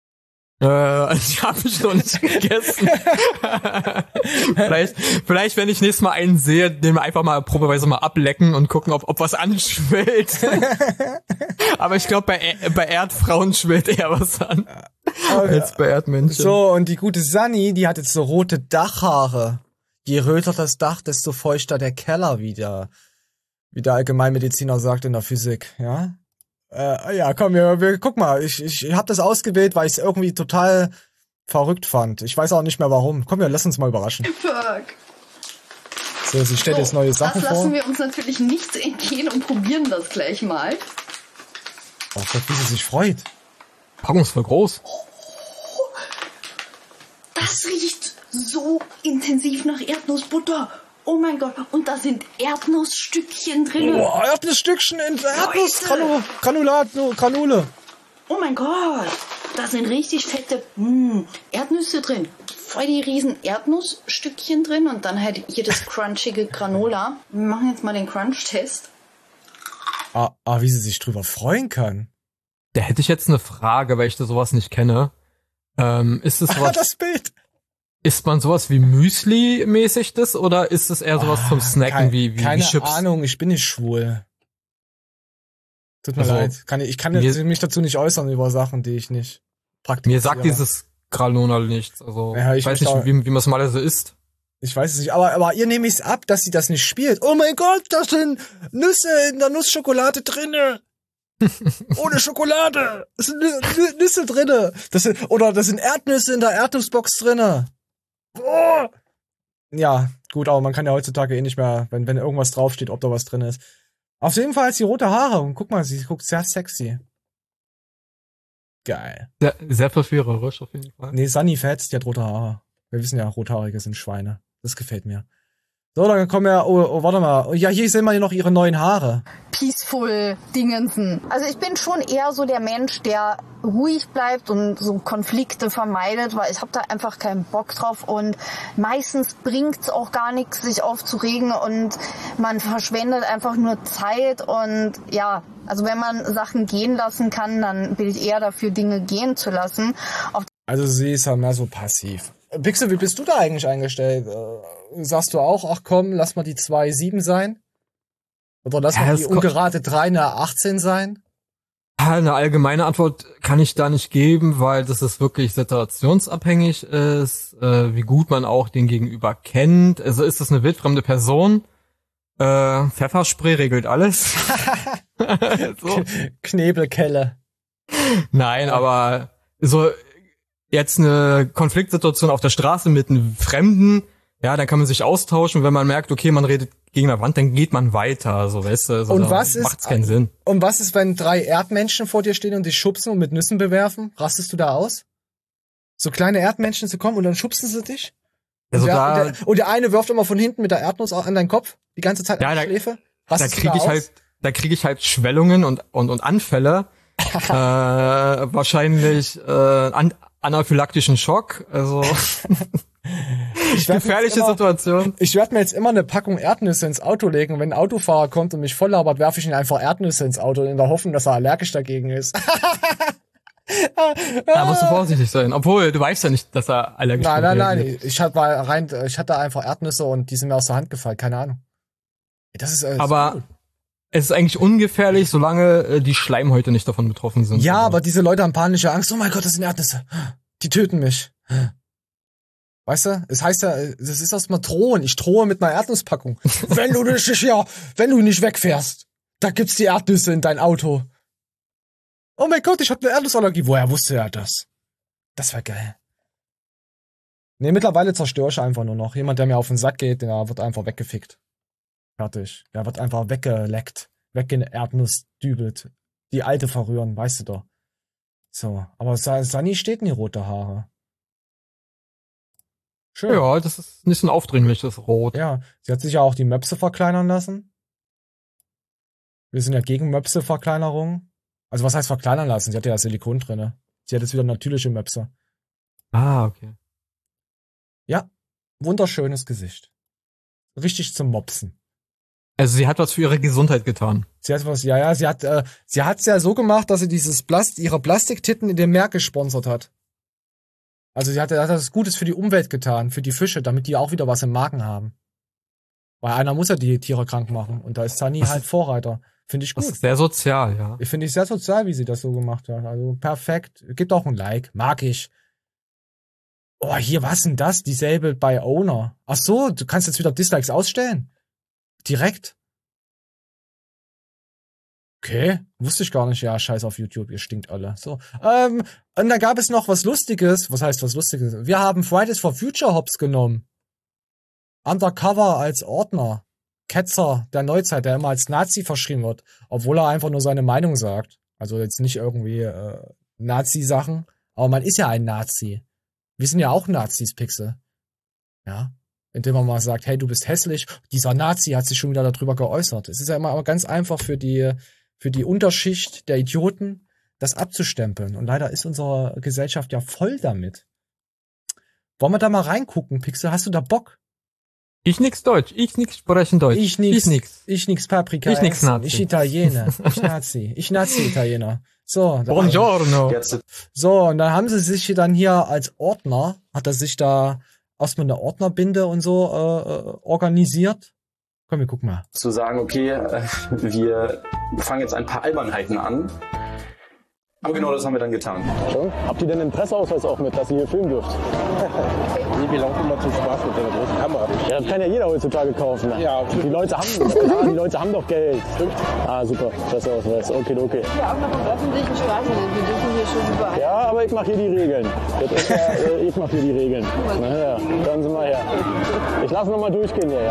S2: Äh, die habe ich noch nicht gegessen. vielleicht, vielleicht, wenn ich nächstes Mal einen sehe, den wir einfach mal probeweise mal ablecken und gucken, ob, ob was anschwillt. Aber ich glaube, bei, E- bei Erdfrauen schwillt eher was an. Als bei Erdmännchen.
S1: So, und die gute Sunny, die hat jetzt so rote Dachhaare. Je röter das Dach, desto feuchter der Keller wieder. Wie der Allgemeinmediziner sagt in der Physik, ja? Äh, ja, komm, wir, wir, guck mal, ich, ich hab das ausgewählt, weil ich es irgendwie total verrückt fand. Ich weiß auch nicht mehr warum. Komm, wir lass uns mal überraschen.
S11: Fuck.
S1: So, sie stellt jetzt neue Sachen
S11: Das lassen
S1: vor.
S11: wir uns natürlich nicht entgehen und probieren das gleich mal.
S1: Oh Gott, wie sie sich freut.
S2: Packung ist voll groß.
S11: Das riecht so intensiv nach Erdnussbutter. Oh mein Gott, und da sind Erdnussstückchen drin.
S1: Oh, Erdnussstückchen in Erdnussgranulat, Granule.
S11: Oh mein Gott, da sind richtig fette mm, Erdnüsse drin. Voll die riesen Erdnussstückchen drin und dann halt hier das crunchige Granola. Wir machen jetzt mal den Crunch-Test.
S1: Ah, ah, wie sie sich drüber freuen kann.
S2: Da hätte ich jetzt eine Frage, weil ich da sowas nicht kenne. Ähm, ist es
S1: Ah,
S2: sowas,
S1: das Bild.
S2: isst man sowas wie Müsli-mäßig das oder ist es eher sowas zum Snacken
S1: Kein,
S2: wie, wie,
S1: keine
S2: wie Chips?
S1: Ahnung, ich bin nicht schwul. Tut mir
S2: Also,
S1: leid. Kann ich, ich kann
S2: mir-
S1: jetzt mich dazu nicht äußern über Sachen, die ich nicht praktiziere.
S2: Mir sagt dieses Granola nichts. Also
S1: Ja, ich
S2: ich weiß
S1: möchte
S2: nicht,
S1: auch-
S2: wie, wie man es mal so isst.
S1: Ich weiß es nicht, aber, aber ihr nehmt es ab, dass sie das nicht spielt. Oh mein Gott, da sind Nüsse in der Nussschokolade drinne. Ohne Schokolade. Da sind Nü Nü Nüsse drinne. Das sind, oder da sind Erdnüsse in der Erdnussbox drinne. Oh. Ja, gut, aber man kann ja heutzutage eh nicht mehr, wenn, wenn irgendwas draufsteht, ob da was drin ist. Auf jeden Fall hat sie rote Haare und guck mal, sie guckt sehr sexy. Geil.
S2: Sehr, sehr verführerisch auf jeden Fall.
S1: Nee, Sunny Fats, die hat rote Haare. Wir wissen ja, Rothaarige sind Schweine. Das gefällt mir. So, dann kommen wir, oh, oh, warte mal. Oh, ja, hier sehen wir noch ihre neuen Haare.
S12: Peaceful Dingensen. Also ich bin schon eher so der Mensch, der ruhig bleibt und so Konflikte vermeidet, weil ich habe da einfach keinen Bock drauf und meistens bringt's auch gar nichts, sich aufzuregen und man verschwendet einfach nur Zeit und ja, also wenn man Sachen gehen lassen kann, dann bin ich eher dafür, Dinge gehen zu lassen. Auf
S1: Also sie ist ja mehr so passiv. Pixel, wie bist du da eigentlich eingestellt? Äh, sagst du auch, ach komm, lass mal die zwei Komma sieben sein? Oder lass
S2: Ja,
S1: mal
S2: das
S1: die
S2: ko-
S1: ungerade drei eine achtzehn sein?
S2: Ja, eine allgemeine Antwort kann ich da nicht geben, weil das ist wirklich situationsabhängig ist, äh, wie gut man auch den Gegenüber kennt. Also ist das eine wildfremde Person? Äh, Pfefferspray regelt alles. so.
S1: Knebelkelle.
S2: Nein, aber so jetzt eine Konfliktsituation auf der Straße mit einem Fremden, ja, dann kann man sich austauschen. Wenn man merkt, okay, man redet gegen eine Wand, dann geht man weiter, so, weißt du. So,
S1: Und
S2: da
S1: was ist,
S2: macht's keinen Sinn.
S1: Und was ist, wenn drei Erdmenschen vor dir stehen und dich schubsen und mit Nüssen bewerfen? Rastest du da aus? So kleine Erdmännchen zu kommen und dann schubsen sie dich.
S2: Also
S1: und, der,
S2: da,
S1: und, der, und der eine wirft immer von hinten mit der Erdnuss an deinen Kopf, die ganze Zeit
S2: ja,
S1: an
S2: die
S1: Schläfe.
S2: Da kriege ich aus? halt, da kriege ich halt Schwellungen und und und Anfälle, äh, wahrscheinlich äh, an, anaphylaktischen Schock, also gefährliche immer, Situation.
S1: Ich werde mir jetzt immer eine Packung Erdnüsse ins Auto legen und wenn ein Autofahrer kommt und mich voll labert, werfe ich ihm einfach Erdnüsse ins Auto in der Hoffnung, dass er allergisch dagegen ist.
S2: Da musst du vorsichtig sein, obwohl du weißt ja nicht, dass er allergisch ist.
S1: Nein, nein, nein, ich hatte rein, ich hatte einfach Erdnüsse und die sind mir aus der Hand gefallen, keine Ahnung. Das ist, das
S2: aber
S1: ist cool.
S2: Es ist eigentlich ungefährlich, solange äh, die Schleimhäute nicht davon betroffen sind.
S1: Ja, also. Aber diese Leute haben panische Angst. Oh mein Gott, das sind Erdnüsse. Die töten mich. Weißt du? Es heißt ja, das ist erstmal drohen. Ich drohe mit einer Erdnusspackung. Wenn du nicht hier, wenn du nicht wegfährst, da gibt's die Erdnüsse in dein Auto. Oh mein Gott, ich hab eine Erdnussallergie. Woher wusste er das? Das war geil. Nee, mittlerweile zerstöre ich einfach nur noch. Jemand, der mir auf den Sack geht, der wird einfach weggefickt. Fertig. Der wird einfach weggeleckt. Weggeerdnussdübelt. Die alte verrühren, weißt du doch. So. Aber Sunny steht in die rote Haare.
S2: Schön. Ja, das ist nicht so ein aufdringliches Rot.
S1: Ja. Sie hat sich ja auch die Möpse verkleinern lassen. Wir sind ja gegen Möpse-Verkleinerung. Also was heißt verkleinern lassen? Sie hat ja Silikon drinne. Sie hat jetzt wieder natürliche Möpse.
S2: Ah, okay.
S1: Ja. Wunderschönes Gesicht. Richtig zum Mopsen.
S2: Also sie hat was für ihre Gesundheit getan.
S1: Sie hat was, ja, ja, sie hat, äh, sie hat's ja so gemacht, dass sie dieses Plast, ihre Plastiktitten in dem Meer gesponsert hat. Also sie hat, hat das Gutes für die Umwelt getan, für die Fische, damit die auch wieder was im Magen haben. Weil einer muss ja die Tiere krank machen. Und da ist Sunny halt Vorreiter. Finde ich gut.
S2: Das ist sehr sozial, ja.
S1: Ich finde ich sehr sozial, wie sie das so gemacht hat. Also perfekt. Gibt auch ein Like. Mag ich. Oh, hier, was denn das? Dieselbe bei Owner. Ach so, du kannst jetzt wieder Dislikes ausstellen. Direkt. Okay, wusste ich gar nicht. Ja, scheiß auf YouTube, ihr stinkt alle. So, ähm, und da gab es noch was Lustiges. Was heißt was Lustiges? Wir haben Fridays for Future Hops genommen. Undercover als Ordner. Ketzer der Neuzeit, der immer als Nazi verschrieben wird. Obwohl er einfach nur seine Meinung sagt. Also jetzt nicht irgendwie äh, Nazi-Sachen. Aber man ist ja ein Nazi. Wir sind ja auch Nazis, Pixel. Ja. Indem man mal sagt, hey, du bist hässlich. Dieser Nazi hat sich schon wieder darüber geäußert. Es ist ja immer aber ganz einfach für die, für die Unterschicht der Idioten, das abzustempeln. Und leider ist unsere Gesellschaft ja voll damit. Wollen wir da mal reingucken, Pixel? Hast du da Bock?
S2: Ich nix Deutsch. Ich nix sprechen Deutsch.
S1: Ich nix.
S2: Ich nix.
S1: Ich nix Paprika.
S2: Ich nix Nazi.
S1: Ich Italiener. Ich Nazi. Ich Nazi-Italiener. So.
S2: Buongiorno.
S1: So, und dann haben sie sich dann hier als Ordner, hat er sich da erstmal eine Ordnerbinde und so äh, organisiert. Komm, wir gucken mal.
S13: Zu sagen, okay, äh, wir fangen jetzt ein paar Albernheiten an. Aber genau das haben wir dann getan.
S14: So. Habt ihr denn einen Presseausweis auch mit, dass ihr hier filmen dürft? Nee, wir laufen immer zum Spaß mit der großen Kamera. Ja, das kann ja jeder heutzutage kaufen. Ne? Ja, die Leute haben, ja, die Leute haben doch Geld. Stimmt. Ah, super. Presseausweis. Okay, okay.
S15: Ja, auch noch auf öffentlichen Straßen sind. Wir dürfen hier schon überall.
S14: Ja, aber ich mache hier die Regeln. Das ist ja, äh, ich mache hier die Regeln. Na ja, kommen Sie mal her. Ich lasse noch mal durchgehen hier, ja?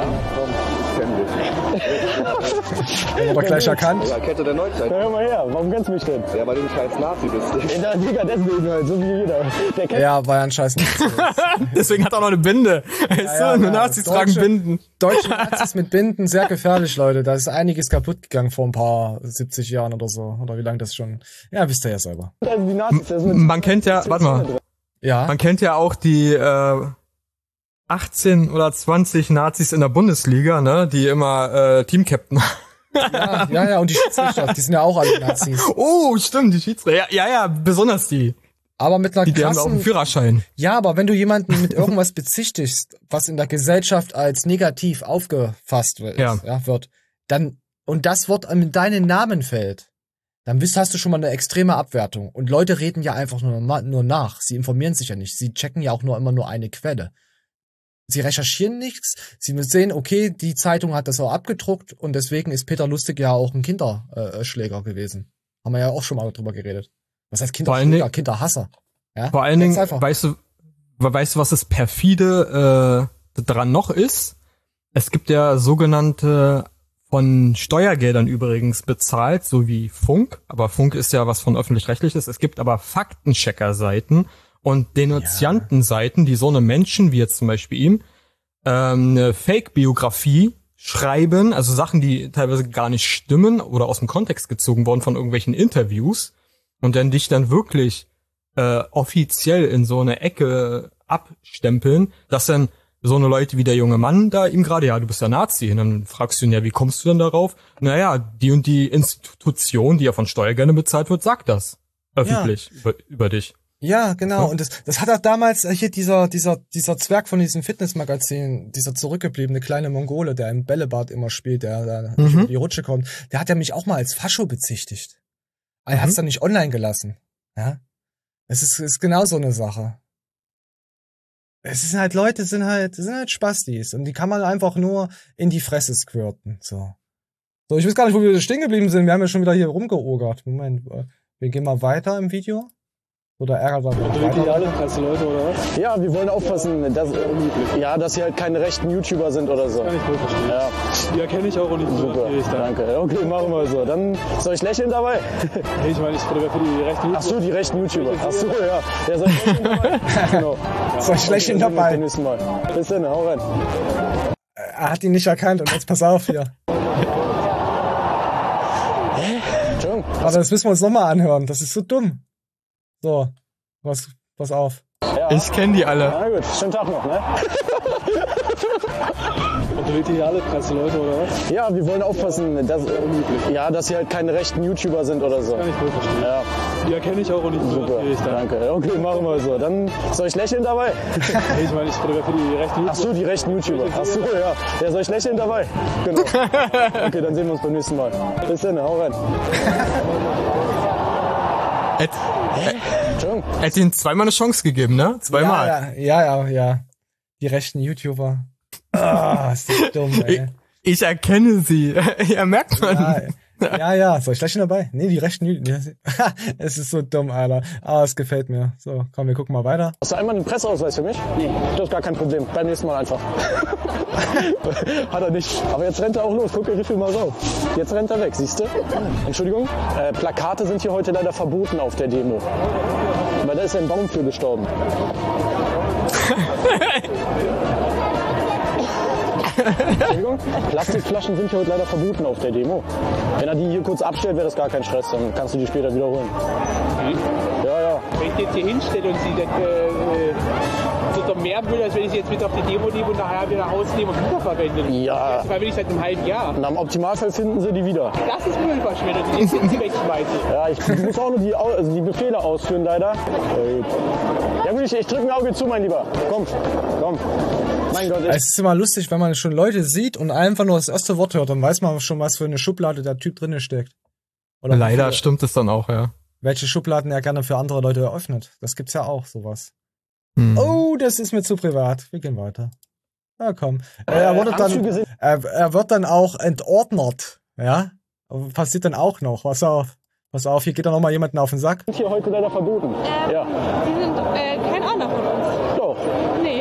S1: Haben wir gleich erkannt?
S14: Ja, Kette der Neuzeit. Ja, hör mal her. Warum kennst du mich denn? Ja, weil du ein scheiß Nazi bist. Ja, Digga, deswegen halt. So wie jeder. Der
S1: ja, war ja ein scheiß Nazi.
S2: Deswegen hat er auch noch eine Binde. Ja, ja, so, ja, Nazis
S1: Deutsche,
S2: tragen Binden.
S1: Deutsche Nazis mit Binden, sehr gefährlich, Leute. Da ist einiges kaputt gegangen vor ein paar siebzig Jahren oder so. Oder wie lange das schon... Ja, wisst ihr ja selber.
S14: Also die Nazis, das mit
S2: man kennt ja... Warte mal.
S1: Ja.
S2: Man kennt ja auch die... Äh, achtzehn oder zwanzig Nazis in der Bundesliga, ne, die immer äh, Teamcaptain.
S1: ja, ja, ja, und die Schiedsrichter, die sind ja auch alle Nazis.
S2: Oh, stimmt, die Schiedsrichter. Ja, ja, ja, besonders die.
S1: Aber mit einer
S2: die, die
S1: krassen,
S2: haben auch einen Führerschein.
S1: Ja, aber wenn du jemanden mit irgendwas bezichtigst, was in der Gesellschaft als negativ aufgefasst wird,
S2: ja.
S1: Ja, wird, dann, und das Wort mit deinen Namen fällt, dann bist, hast du schon mal eine extreme Abwertung. Und Leute reden ja einfach nur, nur nach. Sie informieren sich ja nicht. Sie checken ja auch nur immer nur eine Quelle. Sie recherchieren nichts. Sie sehen, okay, die Zeitung hat das auch abgedruckt und deswegen ist Peter Lustig ja auch ein Kinderschläger gewesen. Haben wir ja auch schon mal drüber geredet. Was heißt Kinderschläger? Kinderhasser. Ja?
S2: Vor allen Dingen, weißt du, weißt du, was das perfide äh, dran noch ist? Es gibt ja sogenannte von Steuergeldern übrigens bezahlt, so wie Funk. Aber Funk ist ja was von öffentlich-rechtliches. Es gibt aber Faktenchecker-Seiten. Und Denunziantenseiten, die so eine Menschen, wie jetzt zum Beispiel ihm, ähm, eine Fake-Biografie schreiben, also Sachen, die teilweise gar nicht stimmen oder aus dem Kontext gezogen worden von irgendwelchen Interviews und dann dich dann wirklich äh, offiziell in so eine Ecke abstempeln, dass dann so eine Leute wie der junge Mann da ihm gerade, ja, du bist ja Nazi, und dann fragst du ihn, ja, wie kommst du denn darauf? Naja, die und die Institution, die ja von Steuergeldern bezahlt wird, sagt das öffentlich ja. über, über dich.
S1: Ja, genau. Ja. Und das, das hat auch damals hier dieser, dieser, dieser Zwerg von diesem Fitnessmagazin, dieser zurückgebliebene kleine Mongole, der im Bällebad immer spielt, der da mhm. nicht über die Rutsche kommt, der hat ja mich auch mal als Fascho bezichtigt. Er mhm. hat's dann nicht online gelassen. Ja. Es ist, ist genau so eine Sache. Es sind halt Leute, sind halt, sind halt Spastis. Und die kann man einfach nur in die Fresse squirten. So. So, ich weiß gar nicht, wo wir stehen geblieben sind. Wir haben ja schon wieder hier rumgeogert. Moment, wir gehen mal weiter im Video. Oder ärgert er mich
S14: weiter? Die alle krasse Leute, oder was? Ja, wir wollen aufpassen, dass, ja, dass sie halt keine rechten YouTuber sind oder so. Das kann ich wohl verstehen. Ja. Die erkenne ich auch und nicht super. Danke. Okay, machen wir so. Dann soll ich lächeln dabei? Nee, ich meine, ich fotografiere die rechten YouTuber. Ach so, die rechten YouTuber. Ach so, ja. Ja, soll ich lächeln dabei? Genau. Ja. Soll ich lächeln okay, dabei? Bis Mal. Bis dann, hau rein.
S1: Er hat ihn nicht erkannt und jetzt pass auf hier.
S14: Hä? Entschuldigung.
S1: Aber das müssen wir uns nochmal anhören. Das ist so dumm. So, was, pass auf.
S2: Ja. Ich kenne die alle.
S14: Na gut, schönen Tag noch, ne? Und du willst hier alle krasse Leute, oder was? Ja, wir wollen aufpassen, dass, ja, dass sie halt keine rechten YouTuber sind oder so. Das kann ich wohl verstehen. Ja. Die erkenne ich auch und nicht super. Danke. Okay, machen wir so. Dann soll ich lächeln dabei? Nee, ich meine, ich fotografiere die rechten YouTuber. Ach so, die rechten YouTuber. Ach so, ja. Ja, soll ich lächeln dabei? Genau. Okay, dann sehen wir uns beim nächsten Mal. Bis dann, hau rein.
S2: Er hat, hat ihnen zweimal eine Chance gegeben, ne? Zweimal.
S1: Ja, ja, ja, ja. Die rechten YouTuber. Ah, oh, ist das dumm, ey.
S2: Ich, ich erkenne sie. Ja, merkt man.
S1: Ja, ja, ja. Soll ich gleich dabei? Nee, die rechten YouTuber. Es ist so dumm, Alter. Ah, es gefällt mir. So, komm, wir gucken mal weiter.
S14: Hast du einmal einen Presseausweis für mich? Nee. Das ist gar kein Problem. Beim nächsten Mal einfach. Hat er nicht. Aber jetzt rennt er auch los. Guck, wie viel mal so. Jetzt rennt er weg, siehst du? Entschuldigung. Äh, Plakate sind hier heute leider verboten auf der Demo. Weil da ist ein Baum für gestorben. Entschuldigung. Plastikflaschen sind hier heute leider verboten auf der Demo. Wenn er die hier kurz abstellt, wäre das gar kein Stress. Dann kannst du die später wiederholen. Mhm. Ja, ja.
S16: Wenn ich die jetzt hier hinstelle und sie dann äh, so mehr Müll, als wenn ich sie jetzt mit auf die Demo nehme und nachher wieder rausnehme und wiederverwende.
S14: Ja.
S16: Das verwende ich seit einem halben Jahr.
S14: Und im Optimalfall finden sie die wieder.
S16: Das ist Müllverschwendung, die ich sie wegschmeiße.
S14: Ja, ich muss auch nur die, also die Befehle ausführen, leider. Ja gut, ich, ich drücke ein Auge zu, mein Lieber. Komm, komm. Mein Gott.
S1: Es ist immer lustig, wenn man schon Leute sieht und einfach nur das erste Wort hört, dann weiß man schon, was für eine Schublade der Typ drinne steckt.
S2: Oder leider stimmt es dann auch, ja.
S1: Welche Schubladen er gerne für andere Leute eröffnet. Das gibt's ja auch, sowas. Hm. Oh, das ist mir zu privat. Wir gehen weiter. Na komm. Er, wurde dann, er, er wird dann auch entordnet. Ja? Passiert dann auch noch. Pass auf. Pass auf, hier geht dann nochmal jemanden auf den Sack.
S14: Sind hier heute leider verboten.
S15: Ähm,
S14: ja.
S15: Die sind äh, kein Ordner von uns.
S14: Doch.
S15: Nee.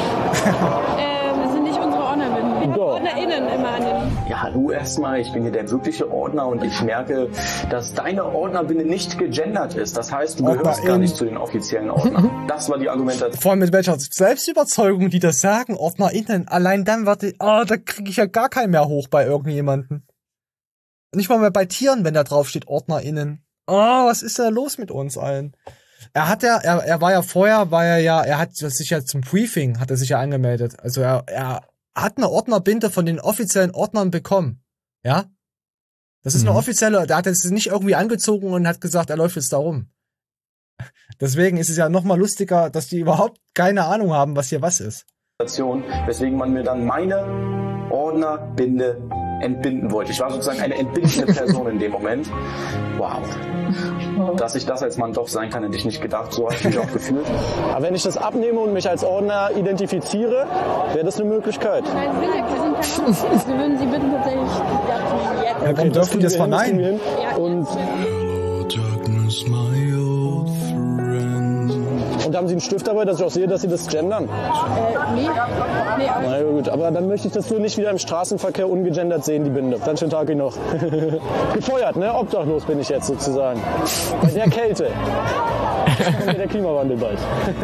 S15: ähm, das sind nicht unsere Ordnerinnen. Wir haben OrdnerInnen immer an den...
S13: Ja, hallo erstmal. Ich bin hier der wirkliche Ordner und ich merke, dass deine Ordnerbinde nicht gegendert ist. Das heißt, du
S1: Ordner
S13: gehörst
S1: in.
S13: gar nicht zu den offiziellen Ordnern. Das war die Argumentation.
S1: Vor allem mit welcher Selbstüberzeugung die das sagen. OrdnerInnen. Allein dann wird die, oh, da kriege ich ja gar keinen mehr hoch bei irgendjemanden. Nicht mal mehr bei Tieren, wenn da drauf steht OrdnerInnen. Oh, was ist da los mit uns allen? Er hat ja, er, er war ja vorher, war er ja, er hat sich ja zum Briefing, hat er sich ja angemeldet. Also er, er hat eine Ordnerbinde von den offiziellen Ordnern bekommen. Ja? Das ist mhm. eine offizielle, der hat jetzt nicht irgendwie angezogen und hat gesagt, er läuft jetzt da rum. Deswegen ist es ja noch mal lustiger, dass die überhaupt keine Ahnung haben, was hier was ist.
S13: Weswegen man mir dann meine Ordnerbinde entbinden wollte. Ich war sozusagen eine entbindende Person in dem Moment. Wow. Dass ich das als Mann doch sein kann, hätte ich nicht gedacht. So habe ich mich auch gefühlt.
S14: Aber wenn ich das abnehme und mich als Ordner identifiziere, wäre das eine Möglichkeit.
S15: Nein, wir sind kein Ordner. Wir würden sie bitten tatsächlich jetzt.
S1: Ja, okay, dürfen die das verneinen?
S15: Ja,
S14: und Und haben Sie einen Stift dabei, dass ich auch sehe, dass Sie das gendern?
S15: Äh, nee. Nee, aber
S14: Na gut, aber dann möchte ich das so nicht wieder im Straßenverkehr ungegendert sehen, die Binde. Dann schönen Tag Ihnen noch. Gefeuert, ne? Obdachlos bin ich jetzt sozusagen. Bei der Kälte. Der Klimawandel bald.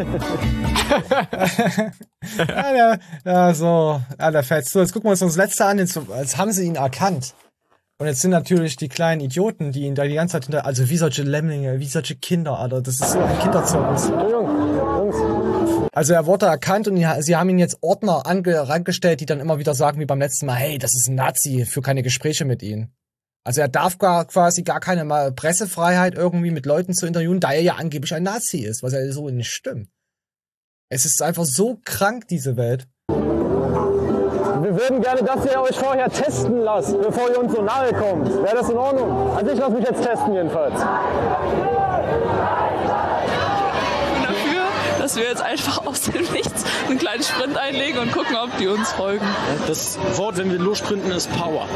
S1: ja, der, ja, so, ja, der fetzt. So, jetzt gucken wir uns das letzte an. Jetzt, jetzt haben sie ihn erkannt. Und jetzt sind natürlich die kleinen Idioten, die ihn da die ganze Zeit hinter, also wie solche Lemminge, wie solche Kinder, Alter. Das ist so ein Kinderzirkus. Also er wurde erkannt und sie haben ihn jetzt Ordner ange, rangestellt, die dann immer wieder sagen, wie beim letzten Mal, hey, das ist ein Nazi, für keine Gespräche mit ihnen. Also er darf gar, quasi gar keine mal Pressefreiheit irgendwie mit Leuten zu interviewen, da er ja angeblich ein Nazi ist, was ja so nicht stimmt. Es ist einfach so krank, diese Welt.
S14: Wir würden gerne, dass ihr euch vorher testen lasst, bevor ihr uns so nahe kommt. Wäre das in Ordnung? Also ich lasse mich jetzt testen jedenfalls.
S17: Dafür, dass wir jetzt einfach aus dem Nichts einen kleinen Sprint einlegen und gucken, ob die uns folgen.
S14: Das Wort, wenn wir lossprinten, ist Power.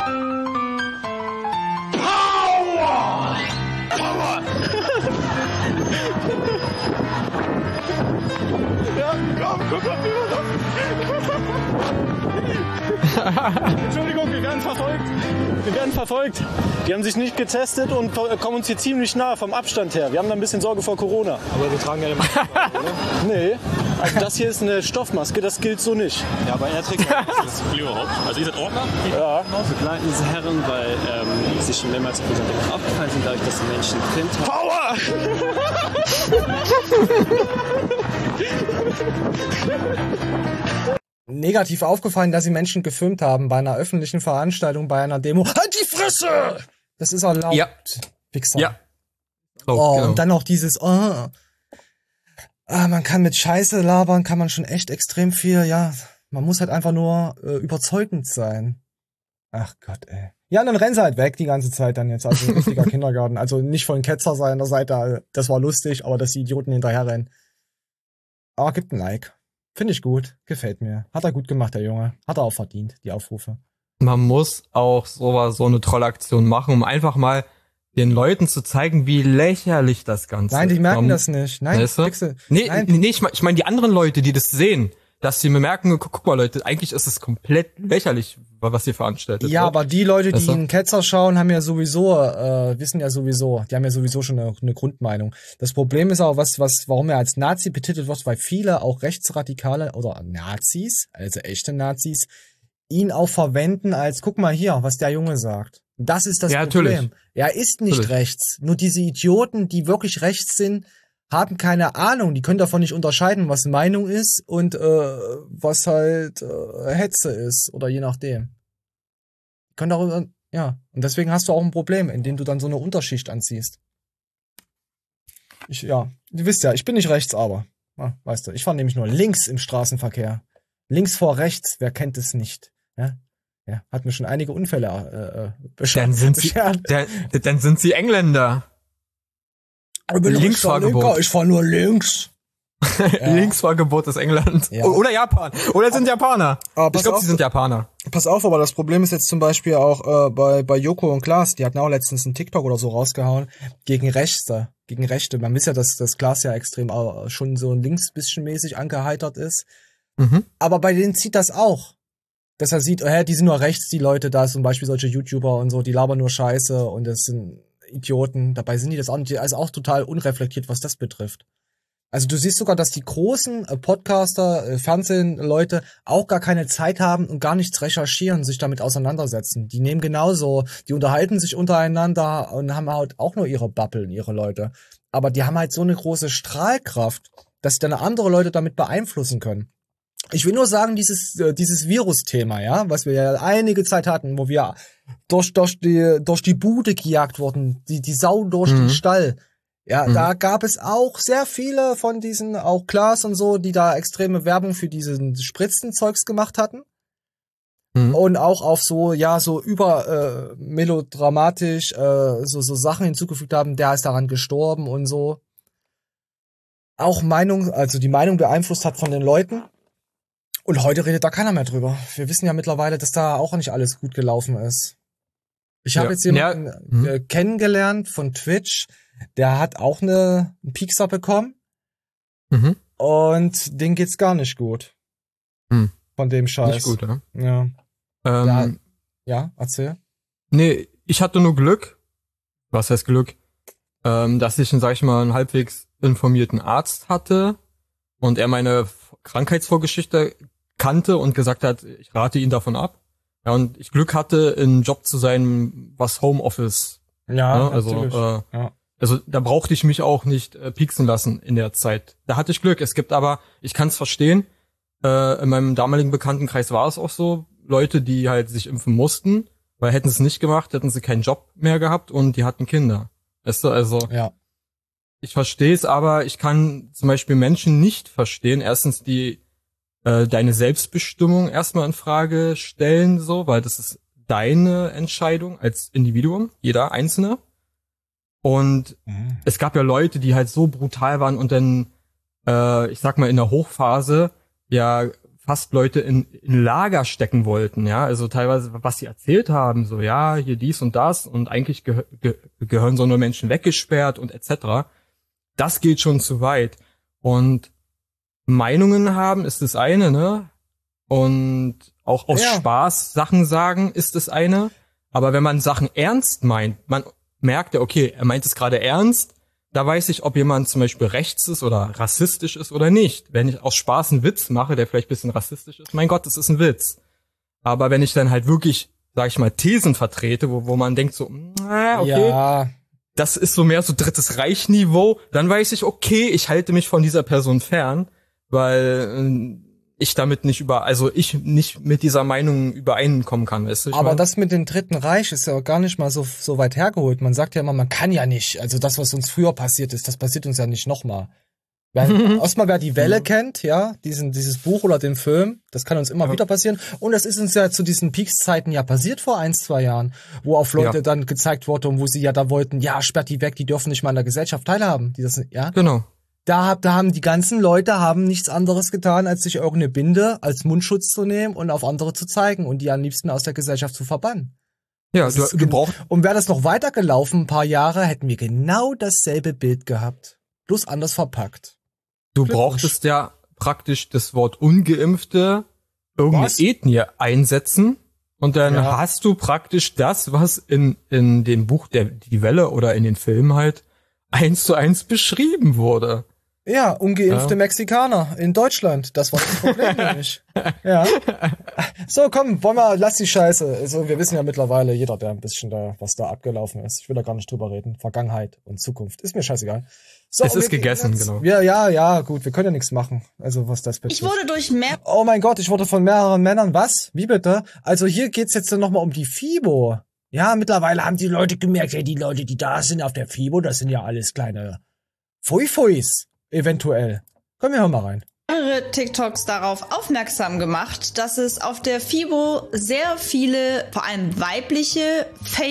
S17: Power! Power!
S14: Ja, komm, guck mal, wie wir Entschuldigung, wir werden verfolgt. Wir werden verfolgt. Die haben sich nicht getestet und kommen uns hier ziemlich nah vom Abstand her. Wir haben da ein bisschen Sorge vor Corona.
S18: Aber wir tragen ja eine Maske, oder?
S14: Nee, also das hier ist eine Stoffmaske, das gilt so nicht.
S18: Ja, aber er trägt das überhaupt. Also ihr seid Ordner?
S14: Ja.
S18: Begleiten diese Herren, weil ähm, sie schon mehrmals präsent aufgefallen sind, dadurch, dass die Menschen gefilmt haben.
S14: Power!
S1: Negativ aufgefallen, dass sie Menschen gefilmt haben bei einer öffentlichen Veranstaltung, bei einer Demo. Halt die Fresse! Das ist erlaubt.
S2: Ja.
S1: Wichser.
S2: Ja.
S1: Oh,
S2: Oh,
S1: genau.
S2: genau.
S1: Und dann noch dieses, oh, ah, man kann mit Scheiße labern, kann man schon echt extrem viel, ja. Man muss halt einfach nur äh, überzeugend sein. Ach Gott, ey. Ja, und dann rennen sie halt weg die ganze Zeit dann jetzt. Also ein richtiger Kindergarten. Also nicht von Ketzer sein an der Seite, das war lustig, aber dass die Idioten hinterher rennen. Aber gibt ein Like. Finde ich gut. Gefällt mir. Hat er gut gemacht, der Junge. Hat er auch verdient, die Aufrufe.
S2: Man muss auch so, so eine Trollaktion machen, um einfach mal den Leuten zu zeigen, wie lächerlich das Ganze ist.
S1: Nein, die merken
S2: Man,
S1: das nicht. Nein,
S2: weißt du?
S1: Pixel.
S2: Nee,
S1: Nein.
S2: nee, ich meine ich mein die anderen Leute, die das sehen, dass sie mir merken, guck, guck mal Leute, eigentlich ist es komplett lächerlich, was ihr veranstaltet.
S1: Ja,
S2: wird.
S1: aber die Leute, die
S2: Weißt du?
S1: in Ketzer schauen, haben ja sowieso, äh, wissen ja sowieso, die haben ja sowieso schon eine, eine Grundmeinung. Das Problem ist auch, was, was, warum er als Nazi betitelt wird, weil viele auch Rechtsradikale oder Nazis, also echte Nazis, ihn auch verwenden als, guck mal hier, was der Junge sagt. Das ist das
S2: Ja,
S1: Problem.
S2: natürlich.
S1: Er ist nicht
S2: Natürlich.
S1: rechts. Nur diese Idioten, die wirklich rechts sind, haben keine Ahnung. Die können davon nicht unterscheiden, was Meinung ist und äh, was halt äh, Hetze ist oder je nachdem. Die können darüber, ja. Und deswegen hast du auch ein Problem, indem du dann so eine Unterschicht anziehst. Ich, ja, du wisst ja, ich bin nicht rechts, aber, ja, weißt du, ich fahre nämlich nur links im Straßenverkehr. Links vor rechts, wer kennt es nicht? Ja, ja, hat mir schon einige Unfälle äh, beschert.
S2: Dann sind sie, dann, dann sind sie Engländer.
S1: Ich bin
S2: Linksfahrgebot.
S1: Ich fahr nur links. Ja.
S2: Linksfahrgebot ist England.
S1: Ja.
S2: Oder Japan. Oder sind Japaner.
S1: Aber
S2: Ich glaube,
S1: auf,
S2: sie sind Japaner.
S1: Pass auf, aber das Problem ist jetzt zum Beispiel auch äh, bei, bei Joko und Klaas, die hatten auch letztens einen TikTok oder so rausgehauen, gegen Rechte. Gegen Rechte. Man weiß ja, dass das Klaas ja extrem äh, schon so links bisschen mäßig angeheitert ist.
S2: Mhm.
S1: Aber bei denen zieht das auch. Dass er sieht, hä, die sind nur rechts, die Leute da, zum Beispiel solche YouTuber und so, die labern nur Scheiße und das sind Idioten. Dabei sind die das auch nicht, also auch total unreflektiert, was das betrifft. Also du siehst sogar, dass die großen äh, Podcaster, äh, Fernsehleute auch gar keine Zeit haben und gar nichts recherchieren, sich damit auseinandersetzen. Die nehmen genauso, die unterhalten sich untereinander und haben halt auch nur ihre Babbeln, ihre Leute. Aber die haben halt so eine große Strahlkraft, dass sie dann andere Leute damit beeinflussen können. Ich will nur sagen, dieses äh, dieses Virus-Thema, ja, was wir ja einige Zeit hatten, wo wir durch durch die durch die Bude gejagt wurden, die die Sau durch
S2: Mhm.
S1: den Stall. Ja,
S2: Mhm.
S1: da gab es auch sehr viele von diesen, auch Klaas und so, die da extreme Werbung für diesen Spritzenzeugs gemacht hatten.
S2: Mhm.
S1: Und auch auf so, ja, so über äh, melodramatisch äh, so so Sachen hinzugefügt haben, der ist daran gestorben und so. Auch Meinung, also die Meinung beeinflusst hat von den Leuten. Und heute redet da keiner mehr drüber. Wir wissen ja mittlerweile, dass da auch nicht alles gut gelaufen ist. Ich habe
S2: Ja.
S1: jetzt jemanden
S2: Ja. Mhm.
S1: äh, kennengelernt von Twitch, der hat auch eine, einen Piekser bekommen.
S2: Mhm.
S1: Und denen geht's gar nicht gut.
S2: Hm.
S1: Von dem Scheiß.
S2: Nicht gut, ja.
S1: Ja.
S2: Ähm,
S1: ja. Ja, erzähl.
S2: Nee, ich hatte nur Glück. Was heißt Glück? Ähm, dass ich, sag ich mal, einen halbwegs informierten Arzt hatte und er meine Krankheitsvorgeschichte kannte und gesagt hat, ich rate ihn davon ab. Ja, und ich Glück hatte, in einem Job zu sein, was Homeoffice.
S1: Ja,
S2: ne? Also,
S1: natürlich.
S2: äh,
S1: Ja.
S2: also da brauchte ich mich auch nicht äh, pieksen lassen in der Zeit. Da hatte ich Glück. Es gibt aber, ich kann es verstehen, äh, in meinem damaligen Bekanntenkreis war es auch so, Leute, die halt sich impfen mussten, weil hätten sie es nicht gemacht, hätten sie keinen Job mehr gehabt und die hatten Kinder. Weißt du, also
S1: ja.
S2: Ich verstehe es, aber ich kann zum Beispiel Menschen nicht verstehen. Erstens, die äh, deine Selbstbestimmung erstmal in Frage stellen, so, weil das ist deine Entscheidung als Individuum, jeder Einzelne. Und mhm. es gab ja Leute, die halt so brutal waren und dann, äh, ich sag mal, in der Hochphase ja fast Leute in, in Lager stecken wollten, ja, also teilweise, was sie erzählt haben, so, ja, hier dies und das und eigentlich geh- ge- gehören so nur Menschen weggesperrt und et cetera. Das geht schon zu weit. Und Meinungen haben ist das eine, ne? Und auch aus
S1: ja.
S2: Spaß Sachen sagen ist das eine. Aber wenn man Sachen ernst meint, man merkt ja, okay, er meint es gerade ernst, da weiß ich, ob jemand zum Beispiel rechts ist oder rassistisch ist oder nicht. Wenn ich aus Spaß einen Witz mache, der vielleicht ein bisschen rassistisch ist, mein Gott, das ist ein Witz. Aber wenn ich dann halt wirklich, sag ich mal, Thesen vertrete, wo, wo man denkt so, na, okay,
S1: ja.
S2: das ist so mehr so drittes Reich-Niveau, dann weiß ich, okay, ich halte mich von dieser Person fern, weil äh, ich damit nicht über, also ich nicht mit dieser Meinung übereinkommen kann, weißt du?
S1: Aber
S2: meine?
S1: das mit dem Dritten Reich ist ja gar nicht mal so so weit hergeholt. Man sagt ja immer, man kann ja nicht. Also das, was uns früher passiert ist, das passiert uns ja nicht nochmal. Erstmal, wer die Welle kennt, ja, diesen dieses Buch oder den Film, das kann uns immer ja. wieder passieren. Und das ist uns ja zu diesen Peaks-Zeiten ja passiert vor ein, zwei Jahren, wo auf Leute ja. dann gezeigt wurde und wo sie ja da wollten, ja, sperrt die weg, die dürfen nicht mal an der Gesellschaft teilhaben. Die das, ja?
S2: Genau.
S1: Da, da haben die ganzen Leute haben nichts anderes getan, als sich irgendeine Binde als Mundschutz zu nehmen und auf andere zu zeigen und die am liebsten aus der Gesellschaft zu verbannen.
S2: Ja, du, du brauchst.
S1: Und wäre das noch weitergelaufen, ein paar Jahre, hätten wir genau dasselbe Bild gehabt. Bloß anders verpackt.
S2: Du brauchtest ja praktisch das Wort Ungeimpfte, irgendeine was? Ethnie einsetzen und dann ja. hast du praktisch das, was in, in dem Buch der Die Welle oder in den Filmen halt eins zu eins beschrieben wurde.
S1: Ja, ungeimpfte ja. Mexikaner in Deutschland. Das war das Problem nämlich. Ja. So, komm, wollen wir, lass die Scheiße. Also, wir wissen ja mittlerweile, jeder, der ein bisschen da, was da abgelaufen ist. Ich will da gar nicht drüber reden. Vergangenheit und Zukunft. Ist mir scheißegal. So,
S2: es ist gegessen,
S1: jetzt,
S2: genau.
S1: Ja, ja, ja, gut. Wir können ja nichts machen. Also, was das betrifft.
S11: Ich wurde durch mehr...
S1: Oh mein Gott, ich wurde von mehreren Männern, was? Wie bitte? Also, hier geht's jetzt nochmal um die FIBO. Ja, mittlerweile haben die Leute gemerkt, ja, die Leute, die da sind auf der FIBO, das sind ja alles kleine Fui-Fuis. Eventuell. Komm, wir hören mal rein.
S11: Mehrere TikToks darauf aufmerksam gemacht, dass es auf der FIBO sehr viele, vor allem weibliche,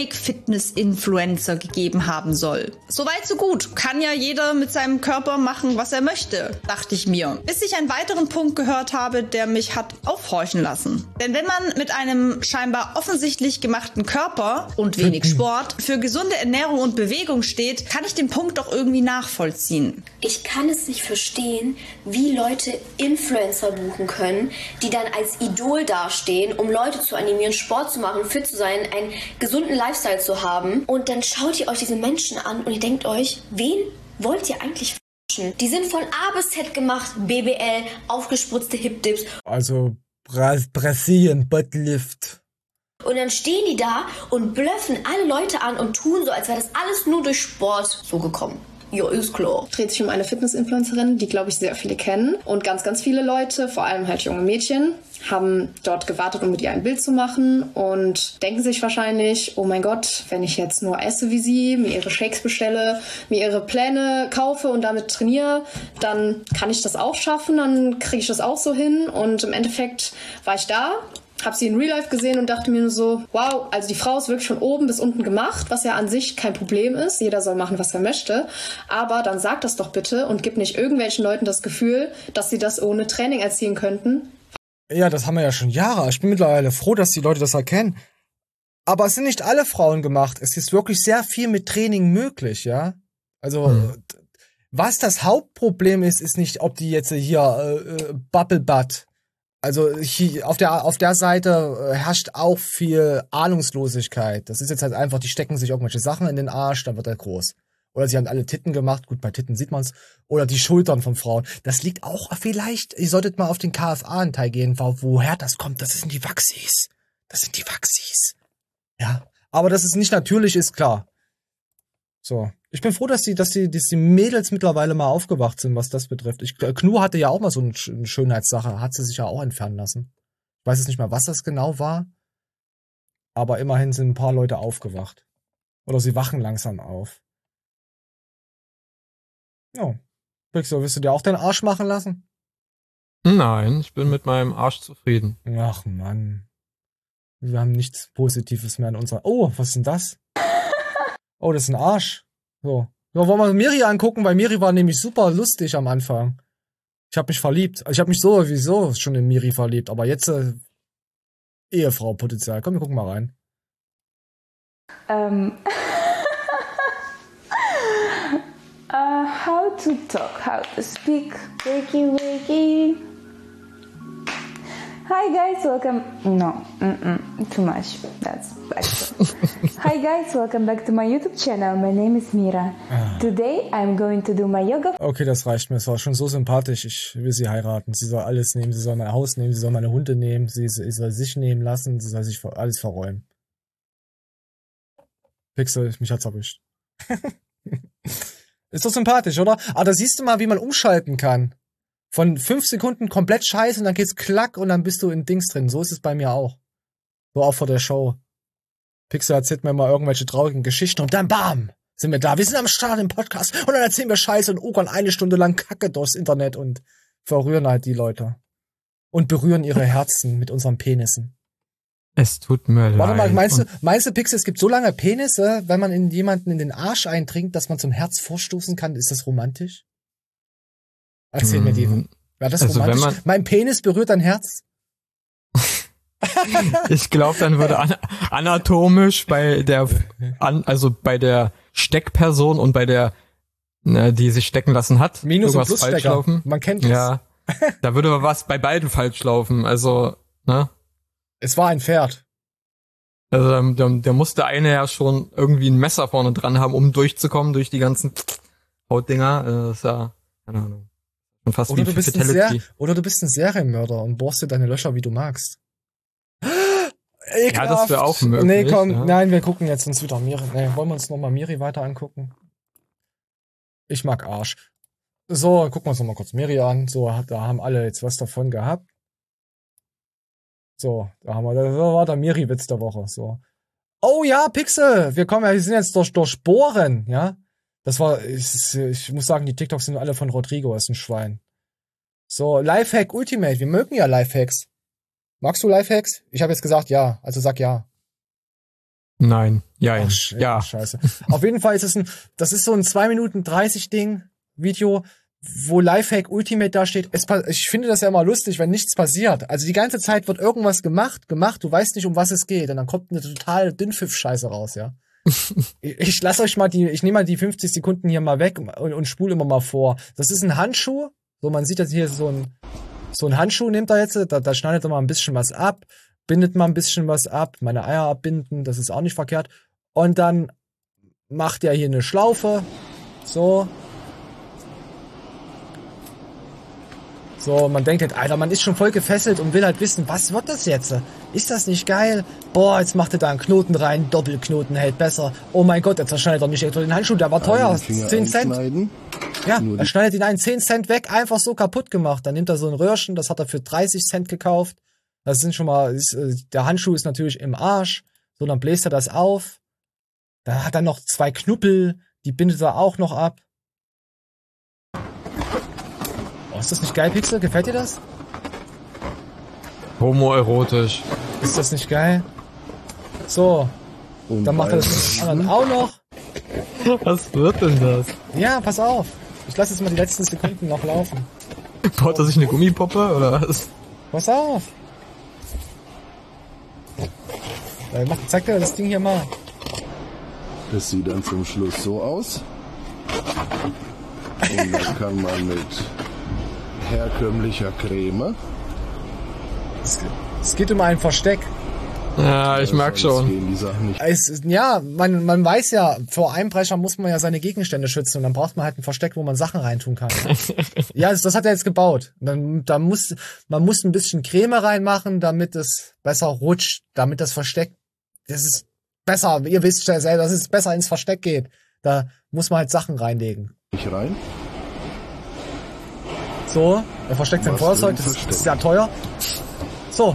S11: Fake-Fitness-Influencer gegeben haben soll. Soweit so gut. Kann ja jeder mit seinem Körper machen, was er möchte, dachte ich mir. Bis ich einen weiteren Punkt gehört habe, der mich hat aufhorchen lassen. Denn wenn man mit einem scheinbar offensichtlich gemachten Körper und wenig Sport für gesunde Ernährung und Bewegung steht, kann ich den Punkt doch irgendwie nachvollziehen.
S19: Ich kann es nicht verstehen, wie Leute Influencer buchen können, die dann als Idol dastehen, um Leute zu animieren, Sport zu machen, fit zu sein, einen gesunden Lifestyle zu haben. Und dann schaut ihr euch diese Menschen an und ihr denkt euch, wen wollt ihr eigentlich verarschen? Die sind von A bis Z gemacht, B B L, aufgespritzte Hip-Dips.
S1: Also Bra- Brasilien Buttlift.
S19: Und dann stehen die da und bluffen alle Leute an und tun so, als wäre das alles nur durch Sport so gekommen. Ja, ist klar.
S20: Dreht sich um eine Fitness-Influencerin, die, glaube ich, sehr viele kennen. Und ganz, ganz viele Leute, vor allem halt junge Mädchen, haben dort gewartet, um mit ihr ein Bild zu machen und denken sich wahrscheinlich, oh mein Gott, wenn ich jetzt nur esse wie sie, mir ihre Shakes bestelle, mir ihre Pläne kaufe und damit trainiere, dann kann ich das auch schaffen, dann kriege ich das auch so hin. Und im Endeffekt war ich da, habe sie in Real Life gesehen und dachte mir nur so, wow, also die Frau ist wirklich von oben bis unten gemacht, was ja an sich kein Problem ist. Jeder soll machen, was er möchte. Aber dann sag das doch bitte und gib nicht irgendwelchen Leuten das Gefühl, dass sie das ohne Training erzielen könnten.
S1: Ja, das haben wir ja schon Jahre. Ich bin mittlerweile froh, dass die Leute das erkennen. Aber es sind nicht alle Frauen gemacht. Es ist wirklich sehr viel mit Training möglich, ja. Also, hm. Was das Hauptproblem ist, ist nicht, ob die jetzt hier äh, Bubble Butt. Also hier, auf der auf der Seite herrscht auch viel Ahnungslosigkeit. Das ist jetzt halt einfach, die stecken sich irgendwelche Sachen in den Arsch, dann wird er groß. Oder sie haben alle Titten gemacht, gut, bei Titten sieht man's. Oder die Schultern von Frauen. Das liegt auch vielleicht, ihr solltet mal auf den K F A-Anteil gehen, woher das kommt. Das sind die Waxis. Das sind die Waxis. Ja, aber dass es nicht natürlich ist, klar. So. Ich bin froh, dass die, dass die, dass die Mädels mittlerweile mal aufgewacht sind, was das betrifft. Ich, Knu hatte ja auch mal so eine Schönheitssache, hat sie sich ja auch entfernen lassen. Ich weiß jetzt nicht mehr, was das genau war. Aber immerhin sind ein paar Leute aufgewacht. Oder sie wachen langsam auf. Ja. Pixel, willst du dir auch deinen Arsch machen lassen?
S2: Nein, ich bin mit meinem Arsch zufrieden.
S1: Ach Mann. Wir haben nichts Positives mehr in unserer... Oh, was ist denn das? Oh, das ist ein Arsch. So. Ja, wollen wir Miri angucken, weil Miri war nämlich super lustig am Anfang. Ich habe mich verliebt. Ich habe mich sowieso schon in Miri verliebt, aber jetzt äh, Ehefrau-Potenzial. Komm, wir gucken mal rein.
S21: Um, uh, how to talk, how to speak. Wakey, wakey. Hi guys, welcome. No, mm-mm, too much. That's actually. Hi guys, welcome back to my YouTube channel. My name is Mira. Today I'm going to do my yoga.
S1: Okay, das reicht mir. Es war schon so sympathisch. Ich will sie heiraten. Sie soll alles nehmen. Sie soll mein Haus nehmen. Sie soll meine Hunde nehmen. Sie, sie soll sich nehmen lassen. Sie soll sich alles verräumen. Pixel, mich hat's erwischt. Ist doch sympathisch, oder? Aber da siehst du mal, wie man umschalten kann. Von fünf Sekunden komplett scheiße und dann geht's klack und dann bist du in Dings drin. So ist es bei mir auch. So auch vor der Show. Pixel erzählt mir mal irgendwelche traurigen Geschichten und dann bam, sind wir da. Wir sind am Start im Podcast und dann erzählen wir Scheiße und ogern eine Stunde lang Kacke durchs Internet und verrühren halt die Leute. Und berühren ihre Herzen mit unseren Penissen.
S2: Es tut mir leid.
S1: Warte mal, meinst du, meinst du, Pixel, es gibt so lange Penisse, wenn man in jemanden in den Arsch eindringt, dass man zum Herz vorstoßen kann? Ist das romantisch? Erzähl mir die. War das also romantisch? Wenn man mein Penis berührt dein Herz?
S2: Ich glaube, dann würde an anatomisch bei der, an, also bei der Steckperson und bei der, ne, die sich stecken lassen hat,
S1: Minus- und
S2: irgendwas falsch laufen.
S1: Man kennt es.
S2: Ja, da würde was bei beiden falsch laufen. Also, ne?
S1: Es war ein Pferd.
S2: Also, der, der musste eine ja schon irgendwie ein Messer vorne dran haben, um durchzukommen durch die ganzen Hautdinger. Das ist ja, keine Ahnung. Fast
S1: oder, du bist ein sehr, oder du bist ein Serienmörder und bohrst dir deine Löcher, wie du magst. Ekelhaft.
S2: Ja, das wäre auch möglich.
S1: Nee, komm,
S2: ja.
S1: Nein, wir gucken jetzt uns wieder Miri. Nee, wollen wir uns nochmal Miri weiter angucken? Ich mag Arsch. So, gucken wir uns nochmal kurz Miri an. So, da haben alle jetzt was davon gehabt. So, da haben wir, das war der Miri-Witz der Woche. So. Oh ja, Pixel, wir kommen ja, wir sind jetzt durch, durch Bohren, ja. Das war, ich, ich muss sagen, die TikToks sind alle von Rodrigo, ist ein Schwein. So, Lifehack Ultimate, wir mögen ja Lifehacks. Magst du Lifehacks? Ich habe jetzt gesagt ja, also sag ja.
S2: Nein, ja,
S1: Ach, sch ja. Scheiße. Auf jeden Fall ist es ein, das ist so ein zwei Minuten dreißig Ding, Video, wo Lifehack Ultimate da steht. Es, ich finde das ja immer lustig, wenn nichts passiert. Also die ganze Zeit wird irgendwas gemacht, gemacht, du weißt nicht, um was es geht. Und dann kommt eine total Dünnpfiff-Scheiße raus, ja. Ich lasse euch mal die, ich nehme mal die fünfzig Sekunden hier mal weg und, und spule immer mal vor. Das ist ein Handschuh. So, man sieht jetzt hier so ein, so ein Handschuh nimmt er jetzt, da, da schneidet er mal ein bisschen was ab, bindet mal ein bisschen was ab, meine Eier abbinden, das ist auch nicht verkehrt. Und dann macht er hier eine Schlaufe. So. So, man denkt halt, Alter, man ist schon voll gefesselt und will halt wissen, was wird das jetzt? Ist das nicht geil? Boah, jetzt macht er da einen Knoten rein, Doppelknoten hält besser. Oh mein Gott, jetzt zerschneidet er nicht etwa den Handschuh, der war teuer, zehn Cent. Ja, er schneidet ihn einen zehn Cent weg, einfach so kaputt gemacht. Dann nimmt er so ein Röhrchen, das hat er für dreißig Cent gekauft. Das sind schon mal, ist, der Handschuh ist natürlich im Arsch. So, dann bläst er das auf. Dann hat er noch zwei Knuppel, die bindet er auch noch ab. Ist das nicht geil, Pixel? Gefällt dir das?
S2: Homoerotisch.
S1: Ist das nicht geil? So. Und dann macht er das anderen auch noch.
S2: Was wird denn das?
S1: Ja, pass auf. Ich lasse jetzt mal die letzten Sekunden noch laufen.
S2: Baut er sich eine Gummipuppe oder was?
S1: Pass auf. Mach, zeig dir das Ding hier mal.
S22: Das sieht dann zum Schluss so aus.
S3: Und dann kann man mit herkömmlicher Creme.
S1: Es, es geht um ein Versteck.
S2: Ja, ich merk schon.
S3: Gehen die Sachen nicht.
S1: Es, ja, man, man weiß ja, vor Einbrechern muss man ja seine Gegenstände schützen und dann braucht man halt ein Versteck, wo man Sachen reintun kann. Ja, das, das hat er jetzt gebaut. Dann, da muss, man muss ein bisschen Creme reinmachen, damit es besser rutscht, damit das Versteck, das ist besser, ihr wisst ja selber, dass es besser ins Versteck geht. Da muss man halt Sachen reinlegen.
S3: Nicht rein?
S1: So, er versteckt sein Feuerzeug, das ist, ist ja teuer. So.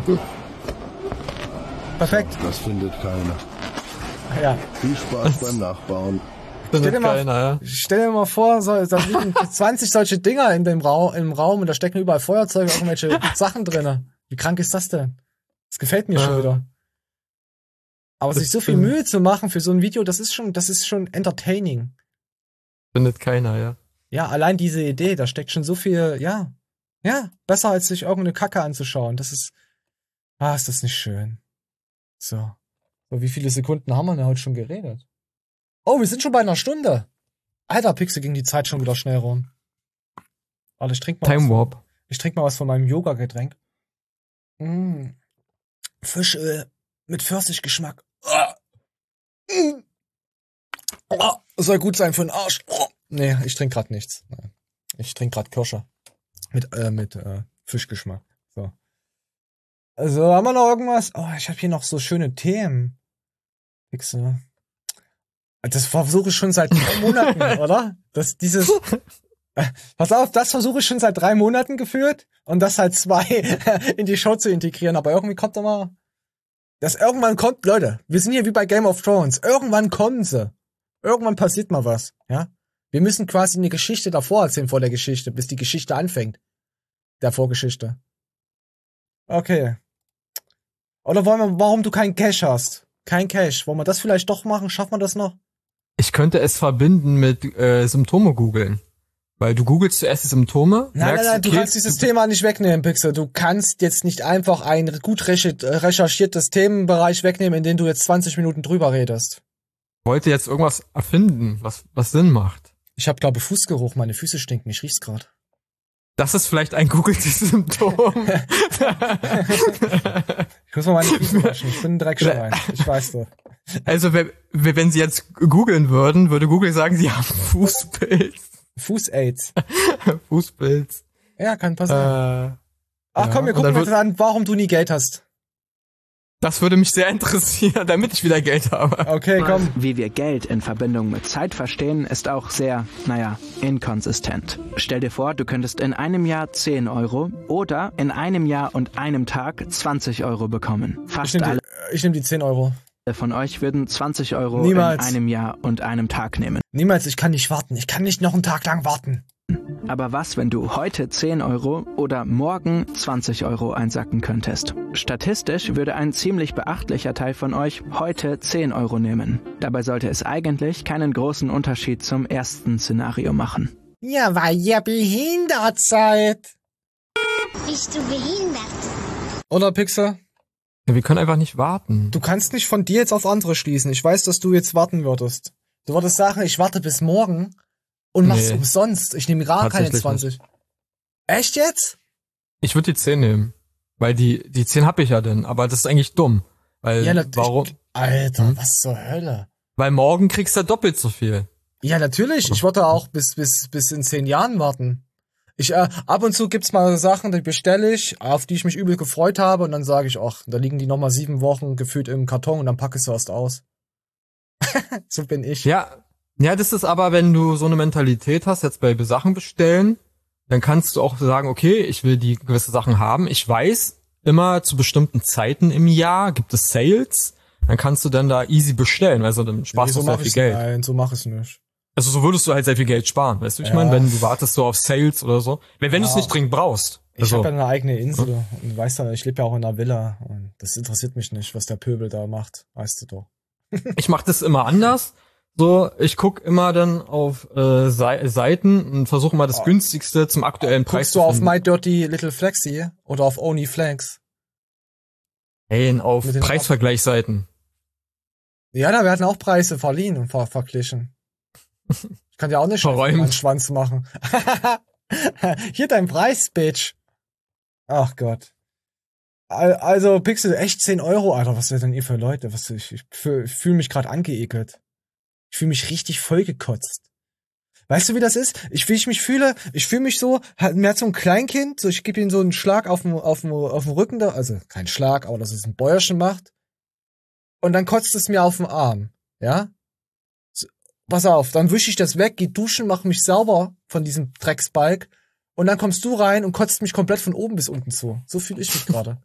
S1: Perfekt.
S3: Das findet keiner.
S1: Ja.
S3: Viel Spaß beim Nachbauen.
S1: Stell dir, mal, keiner, ja. stell dir mal vor, so, da liegen zwanzig solche Dinger in dem Raum, im Raum und da stecken überall Feuerzeuge, irgendwelche Sachen drin. Wie krank ist das denn? Das gefällt mir ja. schon wieder. Aber das sich so viel Mühe zu machen für so ein Video, das ist schon, das ist schon entertaining.
S2: Findet keiner, ja.
S1: Ja, allein diese Idee, da steckt schon so viel, ja. Ja, besser als sich irgendeine Kacke anzuschauen. Das ist, ah, ist das nicht schön. So. So, wie viele Sekunden haben wir denn heute schon geredet? Oh, wir sind schon bei einer Stunde. Alter, Pixel, ging die Zeit schon wieder schnell rum. Warte, ich trink mal
S2: Time
S1: was.
S2: Warp.
S1: Ich trinke mal was von meinem Yoga-Getränk. Mm. Fischöl mit Pfirsichgeschmack. Oh. Mm. Oh. Soll gut sein für den Arsch. Oh. Nee, ich trinke gerade nichts. Ich trinke gerade Kirsche. Mit, äh, mit äh, Fischgeschmack. So. Also, haben wir noch irgendwas? Oh, ich habe hier noch so schöne Themen. Pixel. Das versuche ich schon seit drei Monaten, oder? Das, dieses, äh, pass auf, das versuche ich schon seit drei Monaten geführt und das halt zwei in die Show zu integrieren, aber irgendwie kommt da mal, das irgendwann kommt, Leute, wir sind hier wie bei Game of Thrones, irgendwann kommen sie. Irgendwann passiert mal was, ja? Wir müssen quasi eine Geschichte davor erzählen vor der Geschichte, bis die Geschichte anfängt. Der Vorgeschichte. Okay. Oder wollen wir, warum du keinen Cash hast? Kein Cash. Wollen wir das vielleicht doch machen? Schaffen wir das noch?
S2: Ich könnte es verbinden mit äh, Symptome googeln. Weil du googelst zuerst die Symptome.
S1: Nein, nein, nein, du
S2: okay,
S1: kannst dieses Thema nicht wegnehmen, Pixel. Du kannst jetzt nicht einfach ein gut recherchiertes Themenbereich wegnehmen, in dem du jetzt zwanzig Minuten drüber redest.
S2: Ich wollte jetzt irgendwas erfinden, was, was Sinn macht.
S1: Ich habe, glaube Fußgeruch. Meine Füße stinken. Ich riech's gerade.
S2: Das ist vielleicht ein googeltes Symptom.
S1: Ich muss mal meine Füße waschen. Ich bin ein Dreckschwein. Ich weiß doch.
S2: Also, wenn sie jetzt googeln würden, würde Google sagen, sie haben Fußpilz.
S1: Fuß-Aids.
S2: Fußpilz.
S1: Ja, kann passieren.
S2: Äh,
S1: Ach komm, wir gucken uns an, warum du nie Geld hast.
S2: Das würde mich sehr interessieren, damit ich wieder Geld habe.
S1: Okay, komm.
S22: Wie wir Geld in Verbindung mit Zeit verstehen, ist auch sehr, naja, inkonsistent. Stell dir vor, du könntest in einem Jahr zehn Euro oder in einem Jahr und einem Tag zwanzig Euro bekommen. Fast
S1: ich nehm
S22: alle
S1: die, ich nehme die zehn Euro.
S22: Von euch würden zwanzig Euro
S1: Niemals.
S22: in einem Jahr und einem Tag nehmen.
S1: Niemals, ich kann nicht warten. Ich kann nicht noch einen Tag lang warten.
S22: Aber was, wenn du heute zehn Euro oder morgen zwanzig Euro einsacken könntest? Statistisch würde ein ziemlich beachtlicher Teil von euch heute zehn Euro nehmen. Dabei sollte es eigentlich keinen großen Unterschied zum ersten Szenario machen.
S1: Ja, weil ihr behindert seid.
S7: Bist du behindert?
S1: Oder, Pixel?
S2: Ja, wir können einfach nicht warten.
S1: Du kannst nicht von dir jetzt auf andere schließen. Ich weiß, dass du jetzt warten würdest. Du würdest sagen, ich warte bis morgen und mach's nee. umsonst. Ich nehme gar keine zwanzig. Nicht. Echt jetzt?
S2: Ich würde die zehn nehmen. Weil die, die zehn hab ich ja denn. Aber das ist eigentlich dumm. Weil,
S1: ja,
S2: warum?
S1: Alter, hm? Was zur Hölle?
S2: Weil morgen kriegst du doppelt so viel.
S1: Ja, natürlich. Ich würde auch bis, bis, bis in zehn Jahren warten. Ich, äh, ab und zu gibt's mal Sachen, die bestelle ich, auf die ich mich übel gefreut habe und dann sage ich, ach, da liegen die nochmal sieben Wochen gefühlt im Karton und dann packe ich sie erst aus. So bin ich.
S2: Ja, ja, das ist aber, wenn du so eine Mentalität hast, jetzt bei Sachen bestellen, dann kannst du auch sagen, okay, ich will die gewisse Sachen haben. Ich weiß, immer zu bestimmten Zeiten im Jahr gibt es Sales, dann kannst du dann da easy bestellen, weil so dann sparst
S1: nee, so
S2: du sehr viel Geld.
S1: Nein, so mach ich nicht.
S2: Also so würdest du halt sehr viel Geld sparen, weißt du, ich ja. meine, wenn du wartest so auf Sales oder so. Wenn, wenn ja. du es nicht dringend brauchst.
S1: Ich
S2: also.
S1: habe ja eine eigene Insel hm? und du weißt ja, ich lebe ja auch in einer Villa und das interessiert mich nicht, was der Pöbel da macht, weißt du doch.
S2: Ich mache das immer anders. So, ich guck immer dann auf äh, Se- Seiten und versuche mal das oh. günstigste zum aktuellen Preis
S1: zu finden. Guckst du auf My Dirty Little Flexi oder auf OnlyFlex?
S2: Hey, auf Preisvergleichsseiten.
S1: Ja, da werden auch Preise verliehen und ver- verglichen. Ich kann ja auch nicht einen Schwanz machen. Hier dein Preis, Bitch. Ach Gott. Also, Pixel, echt zehn Euro, Alter. Was seid denn ihr für Leute? Was, ich ich fühle fühl mich gerade angeekelt. Ich fühle mich richtig vollgekotzt. Weißt du, wie das ist? Ich, wie ich mich fühle, ich fühle mich so, halt mehr so ein Kleinkind, so ich gebe ihm so einen Schlag auf dem, auf dem, auf dem Rücken da, also kein Schlag, aber dass es ein Bäuerchen macht. Und dann kotzt es mir auf den Arm, ja? So, pass auf, dann wische ich das weg, geh duschen, mach mich sauber von diesem Drecksbalg und dann kommst du rein und kotzt mich komplett von oben bis unten zu. So fühle ich mich gerade.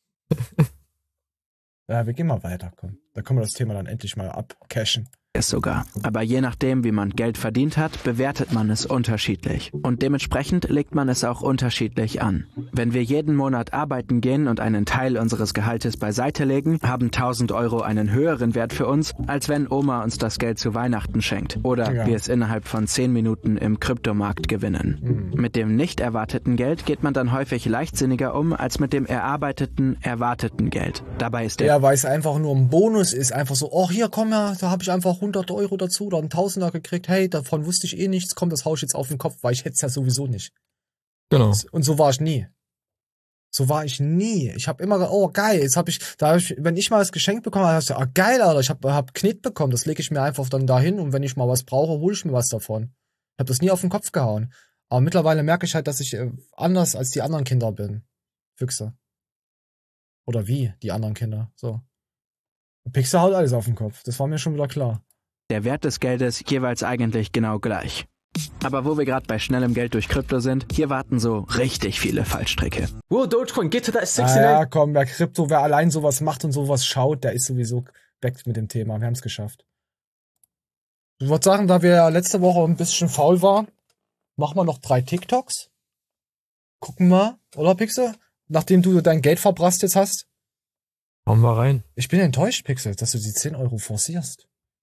S1: Ja, wir gehen mal weiter, komm. Da können wir das Thema dann endlich mal abcashen.
S22: Es sogar. Aber je nachdem, wie man Geld verdient hat, bewertet man es unterschiedlich. Und dementsprechend legt man es auch unterschiedlich an. Wenn wir jeden Monat arbeiten gehen und einen Teil unseres Gehaltes beiseite legen, haben tausend Euro einen höheren Wert für uns, als wenn Oma uns das Geld zu Weihnachten schenkt. Oder ja. wir es innerhalb von zehn Minuten im Kryptomarkt gewinnen. Mhm. Mit dem nicht erwarteten Geld geht man dann häufig leichtsinniger um, als mit dem erarbeiteten, erwarteten Geld. Dabei ist der...
S1: Ja, weil es einfach nur ein Bonus ist. Einfach so, oh hier, komm ja, da habe ich einfach hundert Euro dazu oder einen Tausender gekriegt. Hey, davon wusste ich eh nichts. Komm, das hau ich jetzt auf den Kopf, weil ich hätte es ja sowieso nicht.
S2: Genau.
S1: Und so war ich nie. So war ich nie. Ich habe immer gesagt, oh geil, jetzt habe ich, da hab ich, wenn ich mal das Geschenk bekommen habe, ich gesagt, ah geil, Alter, ich habe hab Knet bekommen. Das lege ich mir einfach dann dahin und wenn ich mal was brauche, hole ich mir was davon. Ich habe das nie auf den Kopf gehauen. Aber mittlerweile merke ich halt, dass ich äh, anders als die anderen Kinder bin. Füchse. Oder wie die anderen Kinder. So. Pixar haut alles auf den Kopf. Das war mir schon wieder klar.
S22: Der Wert des Geldes jeweils eigentlich genau gleich. Aber wo wir gerade bei schnellem Geld durch Krypto sind, hier warten so richtig viele Fallstricke.
S1: Wow, Dogecoin, get to that sixty-nine. Ah, ja, komm, wer Krypto, wer allein sowas macht und sowas schaut, der ist sowieso weg mit dem Thema. Wir haben es geschafft. Ich würde sagen, da wir letzte Woche ein bisschen faul waren, machen wir noch drei TikToks. Gucken wir, oder Pixel? Nachdem du dein Geld verprasst jetzt hast.
S2: Hauen wir rein.
S1: Ich bin enttäuscht, Pixel, dass du die zehn Euro forcierst.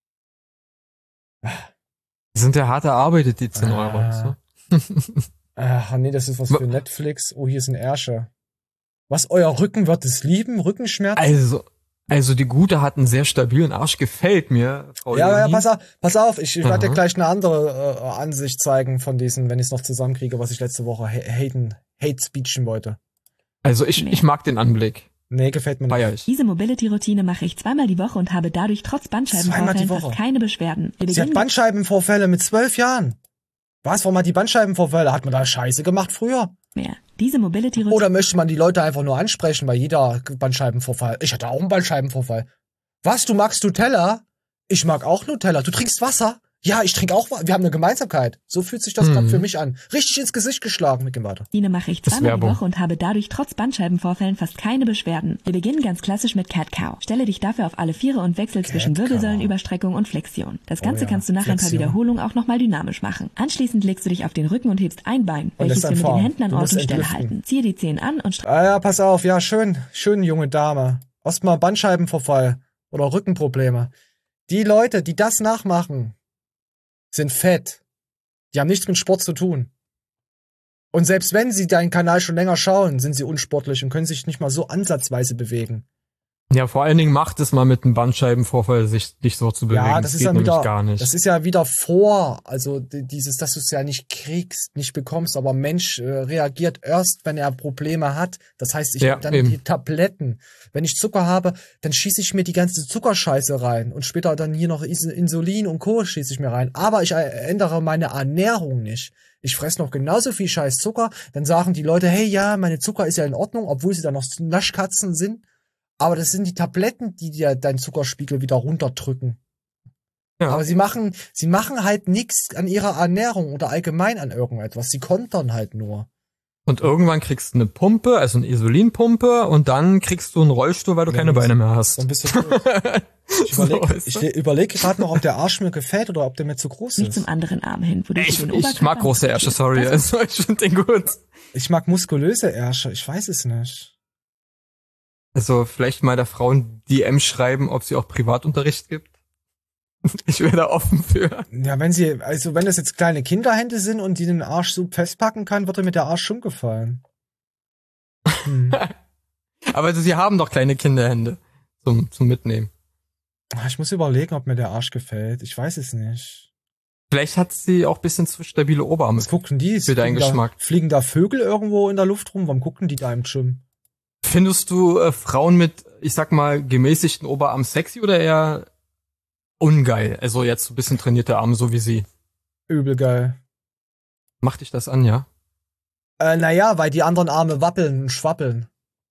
S2: Die sind ja hart erarbeitet, die zehn Euro.
S1: Ah. So. Ach nee, das ist was für Netflix. Oh, hier ist ein Ärsche. Was, euer Rücken wird es lieben? Rückenschmerzen?
S2: Also, also die Gute hat einen sehr stabilen Arsch, gefällt mir, Frau
S1: Ja,
S2: Leonie.
S1: ja, pass auf, pass auf. Ich, ich werde dir gleich eine andere äh, Ansicht zeigen von diesen, wenn ich es noch zusammenkriege, was ich letzte Woche haten, hate speechen wollte.
S2: Also ich, ich mag den Anblick.
S1: Nee, gefällt mir nicht.
S4: Diese Mobility-Routine mache ich zweimal die Woche und habe dadurch trotz Bandscheibenvorfällen fast keine Beschwerden. Wir
S1: Sie hat Bandscheibenvorfälle mit zwölf Jahren. Was, warum hat die Bandscheibenvorfälle? Hat man da Scheiße gemacht früher?
S4: Mehr. Diese Mobility-Routine...
S1: Oder möchte man die Leute einfach nur ansprechen bei jeder Bandscheibenvorfall? Ich hatte auch einen Bandscheibenvorfall. Was, du magst Nutella? Ich mag auch Nutella. Du trinkst Wasser? Ja, ich trinke auch Wasser. Wir haben eine Gemeinsamkeit. So fühlt sich das hm. gerade für mich an. Richtig ins Gesicht geschlagen mit dem Weiter.
S4: Routine mache ich zweimal die Woche und habe dadurch trotz Bandscheibenvorfällen fast keine Beschwerden. Wir beginnen ganz klassisch mit Cat Cow. Stelle dich dafür auf alle Viere und wechsel Cat zwischen Wirbelsäulenüberstreckung und Flexion. Das Ganze oh ja. kannst du nach Flexion. ein paar Wiederholungen auch nochmal dynamisch machen. Anschließend legst du dich auf den Rücken und hebst ein Bein, und welches wir mit den Händen an Ort und Stelle halten. Ziehe die Zehen an und
S1: streck. Ah ja, pass auf. Ja, schön. Schön, junge Dame. Hast mal Bandscheibenvorfall oder Rückenprobleme. Die Leute, die das nachmachen, sind fett. Die haben nichts mit Sport zu tun. Und selbst wenn sie deinen Kanal schon länger schauen, sind sie unsportlich und können sich nicht mal so ansatzweise bewegen.
S2: Ja, vor allen Dingen macht es mal mit einem Bandscheibenvorfall, sich dich so zu bewegen.
S1: Ja, das,
S2: das
S1: ist
S2: geht
S1: ja
S2: nämlich
S1: wieder,
S2: gar nicht.
S1: Das ist ja wieder vor, also dieses, dass du es ja nicht kriegst, nicht bekommst, aber Mensch äh, reagiert erst, wenn er Probleme hat. Das heißt, ich ja, nehme dann eben. die Tabletten. Wenn ich Zucker habe, dann schieße ich mir die ganze Zuckerscheiße rein und später dann hier noch Insulin und Co. schieße ich mir rein. Aber ich ändere meine Ernährung nicht. Ich fresse noch genauso viel scheiß Zucker. Dann sagen die Leute, hey, ja, meine Zucker ist ja in Ordnung, obwohl sie dann noch Naschkatzen sind. Aber das sind die Tabletten, die dir deinen Zuckerspiegel wieder runterdrücken. Ja. Aber sie machen, sie machen halt nichts an ihrer Ernährung oder allgemein an irgendetwas. Sie kontern halt nur.
S2: Und irgendwann kriegst du eine Pumpe, also eine Insulinpumpe, und dann kriegst du einen Rollstuhl, weil du ja, keine Beine mehr hast.
S1: Dann bist du tot. Ich überlege so überleg gerade noch, ob der Arsch mir gefällt oder ob der mir zu groß
S4: Nicht
S1: ist.
S4: Zum anderen Arm hin. Wo du
S2: ich den ich mag große Ärsche, sorry. Also ich finde den gut.
S1: Ich mag muskulöse Ärsche, ich weiß es nicht.
S2: Also vielleicht mal der Frau ein D M schreiben, ob sie auch Privatunterricht gibt. Ich wäre da offen für.
S1: Ja, wenn sie, also wenn das jetzt kleine Kinderhände sind und die den Arsch so festpacken kann, wird mir der Arsch schon gefallen.
S2: Hm. Aber sie haben doch kleine Kinderhände zum, zum Mitnehmen.
S1: Ich muss überlegen, ob mir der Arsch gefällt. Ich weiß es nicht.
S2: Vielleicht hat sie auch ein bisschen zu stabile Oberarme.
S1: Was gucken die?
S2: Für deinen
S1: da,
S2: Geschmack.
S1: Fliegen da Vögel irgendwo in der Luft rum? Warum gucken die da im Gym?
S2: Findest du äh, Frauen mit, ich sag mal, gemäßigten Oberarmen sexy oder eher ungeil? Also jetzt so ein bisschen trainierte Arme, so wie sie.
S1: Übel geil.
S2: Macht dich das an, ja?
S1: Äh, naja, weil die anderen Arme wappeln und schwappeln.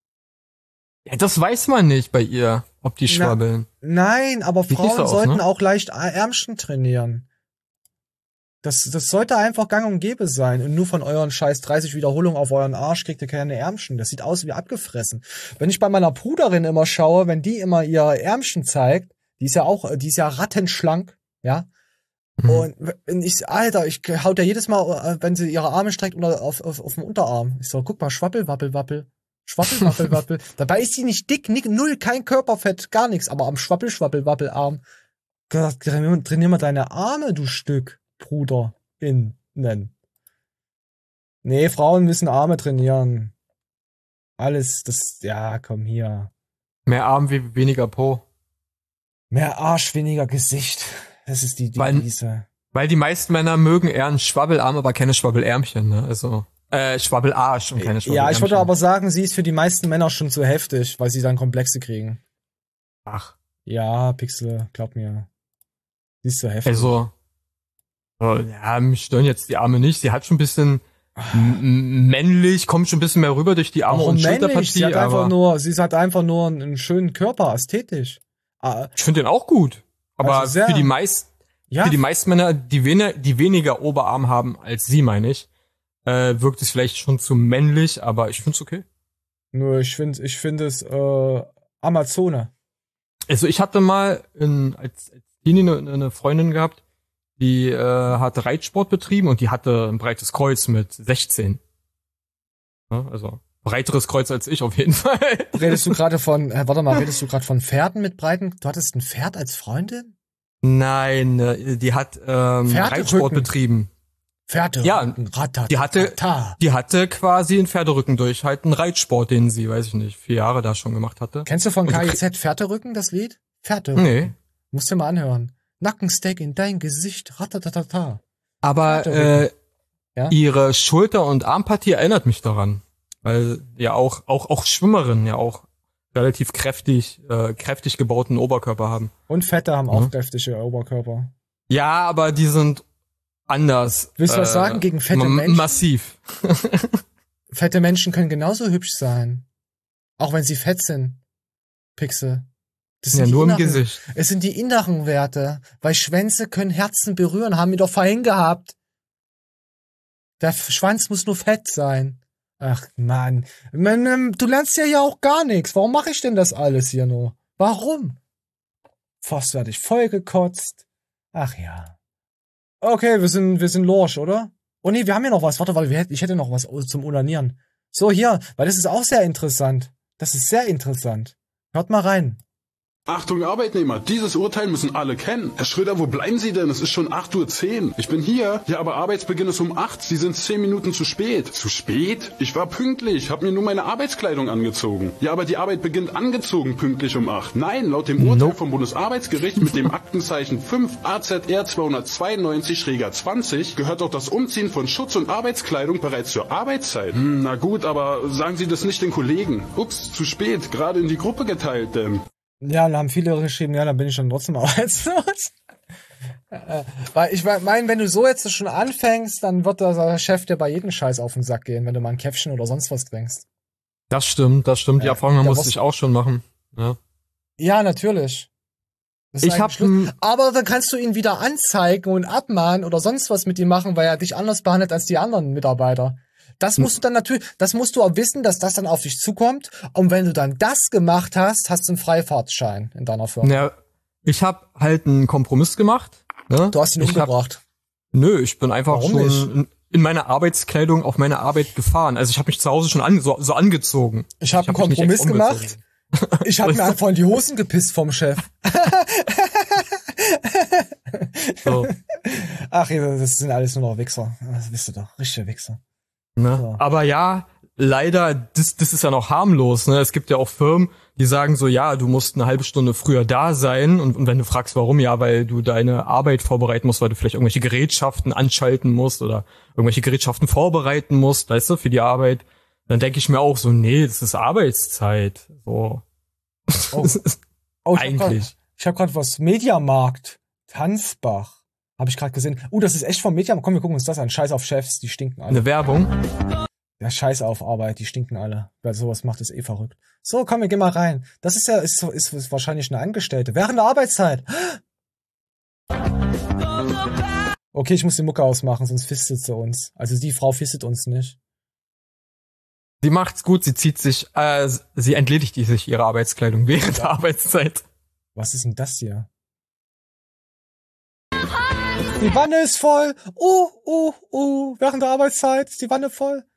S2: Ja, das weiß man nicht bei ihr, ob die schwabbeln.
S1: Na, nein, aber
S2: Sieht
S1: Frauen
S2: nicht so aus,
S1: sollten
S2: ne?
S1: auch leicht Ärmchen trainieren. Das, das sollte einfach gang und gäbe sein. Und nur von euren scheiß dreißig Wiederholungen auf euren Arsch kriegt ihr keine Ärmchen. Das sieht aus wie abgefressen. Wenn ich bei meiner Bruderin immer schaue, wenn die immer ihr Ärmchen zeigt, die ist ja auch, die ist ja rattenschlank, ja. Mhm. Und wenn ich, Alter, ich haut ja jedes Mal, wenn sie ihre Arme streckt, unter, auf, auf, auf dem Unterarm. Ich so, guck mal, schwappel, wappel, wappel. Schwappel, wappel, wappel. Dabei ist sie nicht dick, nicht, null, kein Körperfett, gar nichts. Aber am Schwappel, schwappel, wappel, Arm. Trainier mal deine Arme, du Stück. Bruder, innen. Nee, Frauen müssen Arme trainieren. Alles, das, ja, komm hier.
S2: Mehr Arm wie weniger Po.
S1: Mehr Arsch, weniger Gesicht. Das ist die Devise.
S2: Weil, weil die meisten Männer mögen eher einen Schwabbelarm, aber keine Schwabbelärmchen, ne? Also, äh, Schwabbelarsch und keine Schwabbelärmchen.
S1: Ja, ich würde aber sagen, sie ist für die meisten Männer schon zu heftig, weil sie dann Komplexe kriegen.
S2: Ach.
S1: Ja, Pixel, glaub mir. Sie ist zu heftig.
S2: Also, oh, ja, mich stören jetzt die Arme nicht. Sie hat schon ein bisschen m- männlich, kommt schon ein bisschen mehr rüber durch die Arme
S1: Warum
S2: und
S1: männlich?
S2: Schulterpartie.
S1: Sie hat einfach
S2: aber
S1: nur, sie hat einfach nur einen, einen schönen Körper, ästhetisch. Ah,
S2: ich finde den auch gut. Aber
S1: also sehr,
S2: für die meisten,
S1: ja,
S2: für die meisten Männer, die, wen- die weniger Oberarm haben als sie, meine ich, äh, wirkt es vielleicht schon zu männlich, aber ich finde es okay.
S1: Nur ich finde, ich finde es äh, Amazone.
S2: Also ich hatte mal in, als, als Teenie eine, eine Freundin gehabt, die äh, hat Reitsport betrieben und die hatte ein breites Kreuz mit sechzehn. Ja, also breiteres Kreuz als ich auf jeden Fall.
S1: Redest du gerade von, äh, warte mal, redest du gerade von Pferden mit breiten? Du hattest ein Pferd als Freundin?
S2: Nein, äh, die hat ähm, Reitsport betrieben.
S1: Pferderücken,
S2: ja,
S1: ratata,
S2: die hatte, die hatte quasi einen Pferderücken durch halt einen Reitsport, den sie, weiß ich nicht, vier Jahre da schon gemacht hatte.
S1: Kennst du von
S2: Und
S1: K I Z Pferderücken das Lied? Pferderücken.
S2: Nee.
S1: Musst du mal anhören. Nackensteak in dein Gesicht, ratatatata.
S2: Aber äh,
S1: ja?
S2: ihre Schulter- und Armpartie erinnert mich daran, weil ja auch auch auch Schwimmerinnen ja auch relativ kräftig äh, kräftig gebauten Oberkörper haben.
S1: Und Fette haben
S2: ja.
S1: auch kräftige Oberkörper.
S2: Ja, aber die sind anders.
S1: Willst du was
S2: äh,
S1: sagen gegen fette
S2: ma-
S1: Menschen?
S2: Massiv.
S1: Fette Menschen können genauso hübsch sein. Auch wenn sie fett sind. Pixel. Das sind
S2: ja,
S1: die
S2: nur
S1: inneren,
S2: im Gesicht.
S1: Es sind die inneren Werte. Weil Schwänze können Herzen berühren. Haben wir doch vorhin gehabt. Der Schwanz muss nur fett sein. Ach, Mann. Du lernst ja ja auch gar nichts. Warum mache ich denn das alles hier nur? Warum? Fast werde ich vollgekotzt. Ach ja. Okay, wir sind, wir sind Lorsch, oder? Oh nee, wir haben ja noch was. Warte, warte, ich hätte noch was zum Unanieren. So, hier, weil das ist auch sehr interessant. Das ist sehr interessant. Hört mal rein.
S5: Achtung Arbeitnehmer, dieses Urteil müssen alle kennen. Herr Schröder, wo bleiben Sie denn? Es ist schon acht Uhr zehn. Ich bin hier. Ja, aber Arbeitsbeginn ist um acht. Sie sind zehn Minuten zu spät. Zu spät? Ich war pünktlich, habe mir nur meine Arbeitskleidung angezogen. Ja, aber die Arbeit beginnt angezogen pünktlich um acht. Nein, laut dem Urteil vom Bundesarbeitsgericht mit dem Aktenzeichen fünf A Z R zweihundertzweiundneunzig zwanzig gehört doch das Umziehen von Schutz- und Arbeitskleidung bereits zur Arbeitszeit. Hm, na gut, aber sagen Sie das nicht den Kollegen. Ups, zu spät, gerade in die Gruppe geteilt, denn...
S1: Ja, da haben viele geschrieben, ja, dann bin ich schon trotzdem arbeitslos. äh, weil ich meine, wenn du so jetzt schon anfängst, dann wird der Chef dir bei jedem Scheiß auf den Sack gehen, wenn du mal ein Käffchen oder sonst was trinkst.
S2: Das stimmt, das stimmt. Die
S1: Ja,
S2: Erfahrung
S1: ja,
S2: musste
S1: was-
S2: ich auch schon machen. Ja.
S1: Ja, natürlich. Das ist
S2: Ich hab,
S1: eigentlich Schluss. Aber dann kannst du ihn wieder anzeigen und abmahnen oder sonst was mit ihm machen, weil er dich anders behandelt als die anderen Mitarbeiter. Das musst du dann natürlich, das musst du auch wissen, dass das dann auf dich zukommt. Und wenn du dann das gemacht hast, hast du einen Freifahrtschein in deiner Firma.
S2: Ja, ich habe halt einen Kompromiss gemacht. Ne?
S1: Du hast ihn
S2: ich
S1: umgebracht.
S2: Hab, nö, ich bin einfach
S1: Warum
S2: schon
S1: nicht?
S2: in, in meiner Arbeitskleidung auf meine Arbeit gefahren. Also ich habe mich zu Hause schon an, so, so angezogen.
S1: Ich habe einen
S2: hab mich nicht
S1: Kompromiss
S2: extra
S1: gemacht.
S2: umgezogen.
S1: Ich habe mir einfach in die Hosen gepisst vom Chef.
S2: So.
S1: Ach, das sind alles nur noch Wichser. Das wisst ihr doch. Richtige Wichser.
S2: Ne?
S1: So.
S2: Aber ja, leider, das, das ist ja noch harmlos, ne? Es gibt ja auch Firmen, die sagen so, ja, du musst eine halbe Stunde früher da sein. Und, und wenn du fragst, warum, ja, weil du deine Arbeit vorbereiten musst, weil du vielleicht irgendwelche Gerätschaften anschalten musst oder irgendwelche Gerätschaften vorbereiten musst, weißt du, für die Arbeit. Dann denke ich mir auch so, nee, das ist Arbeitszeit. So.
S1: Oh, oh eigentlich. Ich habe gerade was, Mediamarkt, Tansbach, habe ich gerade gesehen. Uh, das ist echt vom Mediamarkt. Komm, wir gucken uns das an. Scheiß auf Chefs, die stinken alle.
S2: Eine Werbung?
S1: Ja, Scheiß auf Arbeit, die stinken alle. Wer sowas macht, ist eh verrückt. So, komm, wir gehen mal rein. Das ist ja, ist, ist, ist wahrscheinlich eine Angestellte. Während der Arbeitszeit. Okay, ich muss die Mucke ausmachen, sonst fistet sie uns. Also die Frau fistet uns nicht.
S2: Sie macht's gut, sie zieht sich, äh, sie entledigt sich ihre Arbeitskleidung während der Arbeitszeit.
S1: Was ist denn das hier? Die Wanne ist voll. Uh, uh, uh. Während der Arbeitszeit ist die Wanne voll.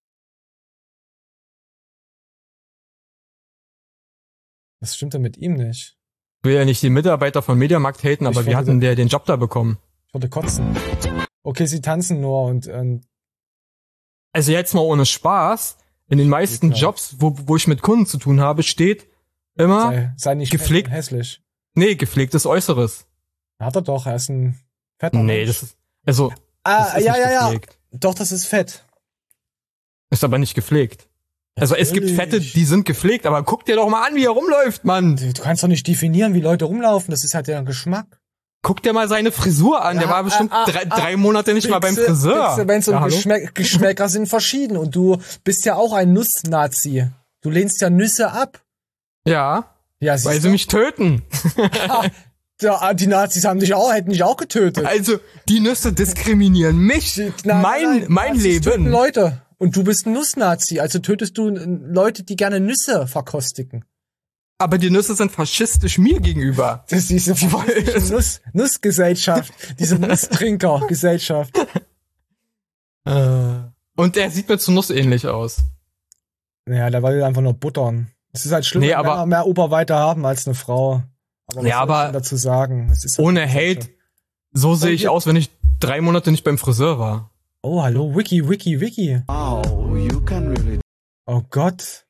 S1: Was stimmt denn mit ihm nicht?
S2: Ich will ja nicht die Mitarbeiter von Mediamarkt haten, aber wie hat denn der den Job da bekommen?
S1: Ich wollte kotzen. Okay, sie tanzen nur und, und
S2: also jetzt mal ohne Spaß. In den meisten Jobs, wo, wo ich mit Kunden zu tun habe, steht immer
S1: sei, sei nicht
S2: gepflegt,
S1: hässlich.
S2: Nee, gepflegtes Äußeres.
S1: Hat er doch, er ist ein fetter
S2: Nee,
S1: Mensch.
S2: das ist, also,
S1: ah,
S2: das ist
S1: ja,
S2: nicht
S1: ja,
S2: gepflegt.
S1: ja. Doch, das ist fett.
S2: Ist aber nicht gepflegt. Also es gibt Fette, die sind gepflegt, aber guck dir doch mal an, wie er rumläuft, Mann.
S1: Du, du kannst doch nicht definieren, wie Leute rumlaufen, das ist halt deren Geschmack.
S2: Guck dir mal seine Frisur an, ja, der war bestimmt ah, ah, drei, ah, drei Monate nicht Bixe, mal beim Friseur.
S1: Wenn so ja, Geschmäck, Geschmäcker sind verschieden und du bist ja auch ein Nuss-Nazi. Du lehnst ja Nüsse ab.
S2: Ja,
S1: ja
S2: weil sie mich töten.
S1: Ja, die Nazis haben dich auch, hätten dich auch getötet.
S2: Also, die Nüsse diskriminieren mich, die, nein, mein, nein, mein Nazis Leben.
S1: Töten Leute. Und du bist ein Nuss-Nazi, also tötest du Leute, die gerne Nüsse verkostigen.
S2: Aber die Nüsse sind faschistisch mir gegenüber.
S1: Das ist diese Nuss, Nussgesellschaft, diese Nusstrinker-Gesellschaft.
S2: Äh. Und der sieht mir zu Nuss ähnlich aus.
S1: Ja, der will einfach nur buttern. Es ist halt schlimm,
S2: nee,
S1: wenn
S2: aber,
S1: Männer mehr Oberweite haben als eine Frau. Aber was
S2: ja,
S1: soll
S2: aber
S1: ich dazu sagen? Es ist halt
S2: ohne Hate, so sehe ich aus, wenn ich drei Monate nicht beim Friseur war.
S1: Oh, hallo, Wiki, Wiki, Wiki.
S10: Oh, you can really...
S1: Oh Gott.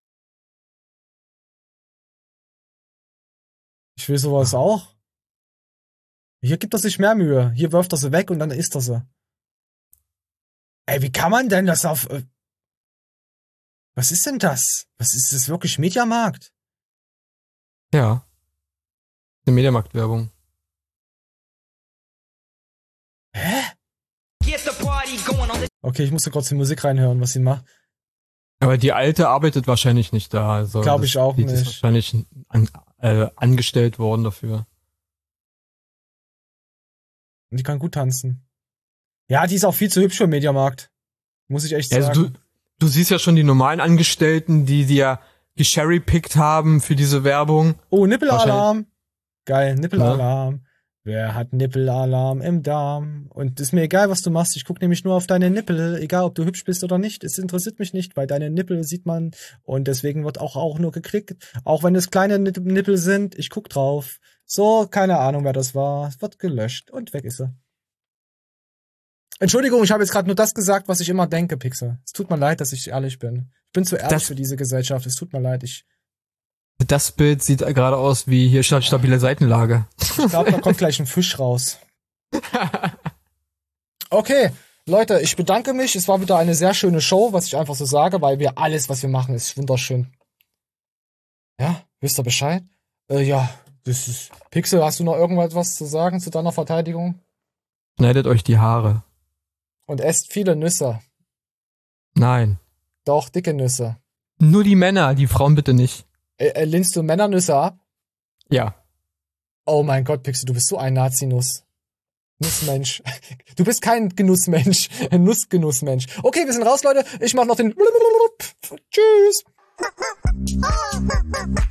S1: Ich will sowas auch. Hier gibt er sich mehr Mühe. Hier wirft er sie weg und dann isst er sie. Ey, wie kann man denn das auf... Äh Was ist denn das? Was ist das wirklich? Mediamarkt?
S2: Ja. Eine Mediamarkt-Werbung.
S1: Hä? Okay, ich musste kurz die Musik reinhören, was sie macht.
S2: Aber die Alte arbeitet wahrscheinlich nicht da. Also
S1: glaube ich auch
S2: die
S1: nicht.
S2: Die ist wahrscheinlich an, äh, angestellt worden dafür.
S1: Und die kann gut tanzen. Ja, die ist auch viel zu hübsch für den Mediamarkt. Muss ich echt sagen.
S2: Also du, du siehst ja schon die normalen Angestellten, die die ja gesherrypickt haben für diese Werbung.
S1: Oh, Nippelalarm. Geil, Nippelalarm. Ja. Wer hat Nippelalarm im Darm? Und ist mir egal, was du machst. Ich gucke nämlich nur auf deine Nippel, egal ob du hübsch bist oder nicht. Es interessiert mich nicht, weil deine Nippel sieht man und deswegen wird auch, auch nur geklickt. Auch wenn es kleine Nippel sind, ich guck drauf. So, keine Ahnung, wer das war. Es wird gelöscht und weg ist er. Entschuldigung, ich habe jetzt gerade nur das gesagt, was ich immer denke, Pixel. Es tut mir leid, dass ich ehrlich bin. Ich bin zu ehrlich das für diese Gesellschaft. Es tut mir leid, ich...
S2: Das Bild sieht gerade aus wie hier stabile Seitenlage.
S1: Ich glaube, da kommt gleich ein Fisch raus. Okay, Leute, ich bedanke mich. Es war wieder eine sehr schöne Show, was ich einfach so sage, weil wir alles, was wir machen, ist wunderschön. Ja, wisst ihr Bescheid? Äh, ja, das ist... Pixel, hast du noch irgendwas zu sagen zu deiner Verteidigung?
S2: Schneidet euch die Haare.
S1: Und esst viele Nüsse.
S2: Nein.
S1: Doch, dicke Nüsse.
S2: Nur die Männer, die Frauen bitte nicht.
S1: Äh, äh, lehnst du Männernüsse ab?
S2: Ja.
S1: Oh mein Gott, Pixel, du bist so ein Nazi-Nuss. Nussmensch. Du bist kein Genussmensch. Ein Nussgenussmensch. Okay, wir sind raus, Leute. Ich mach noch den... Tschüss.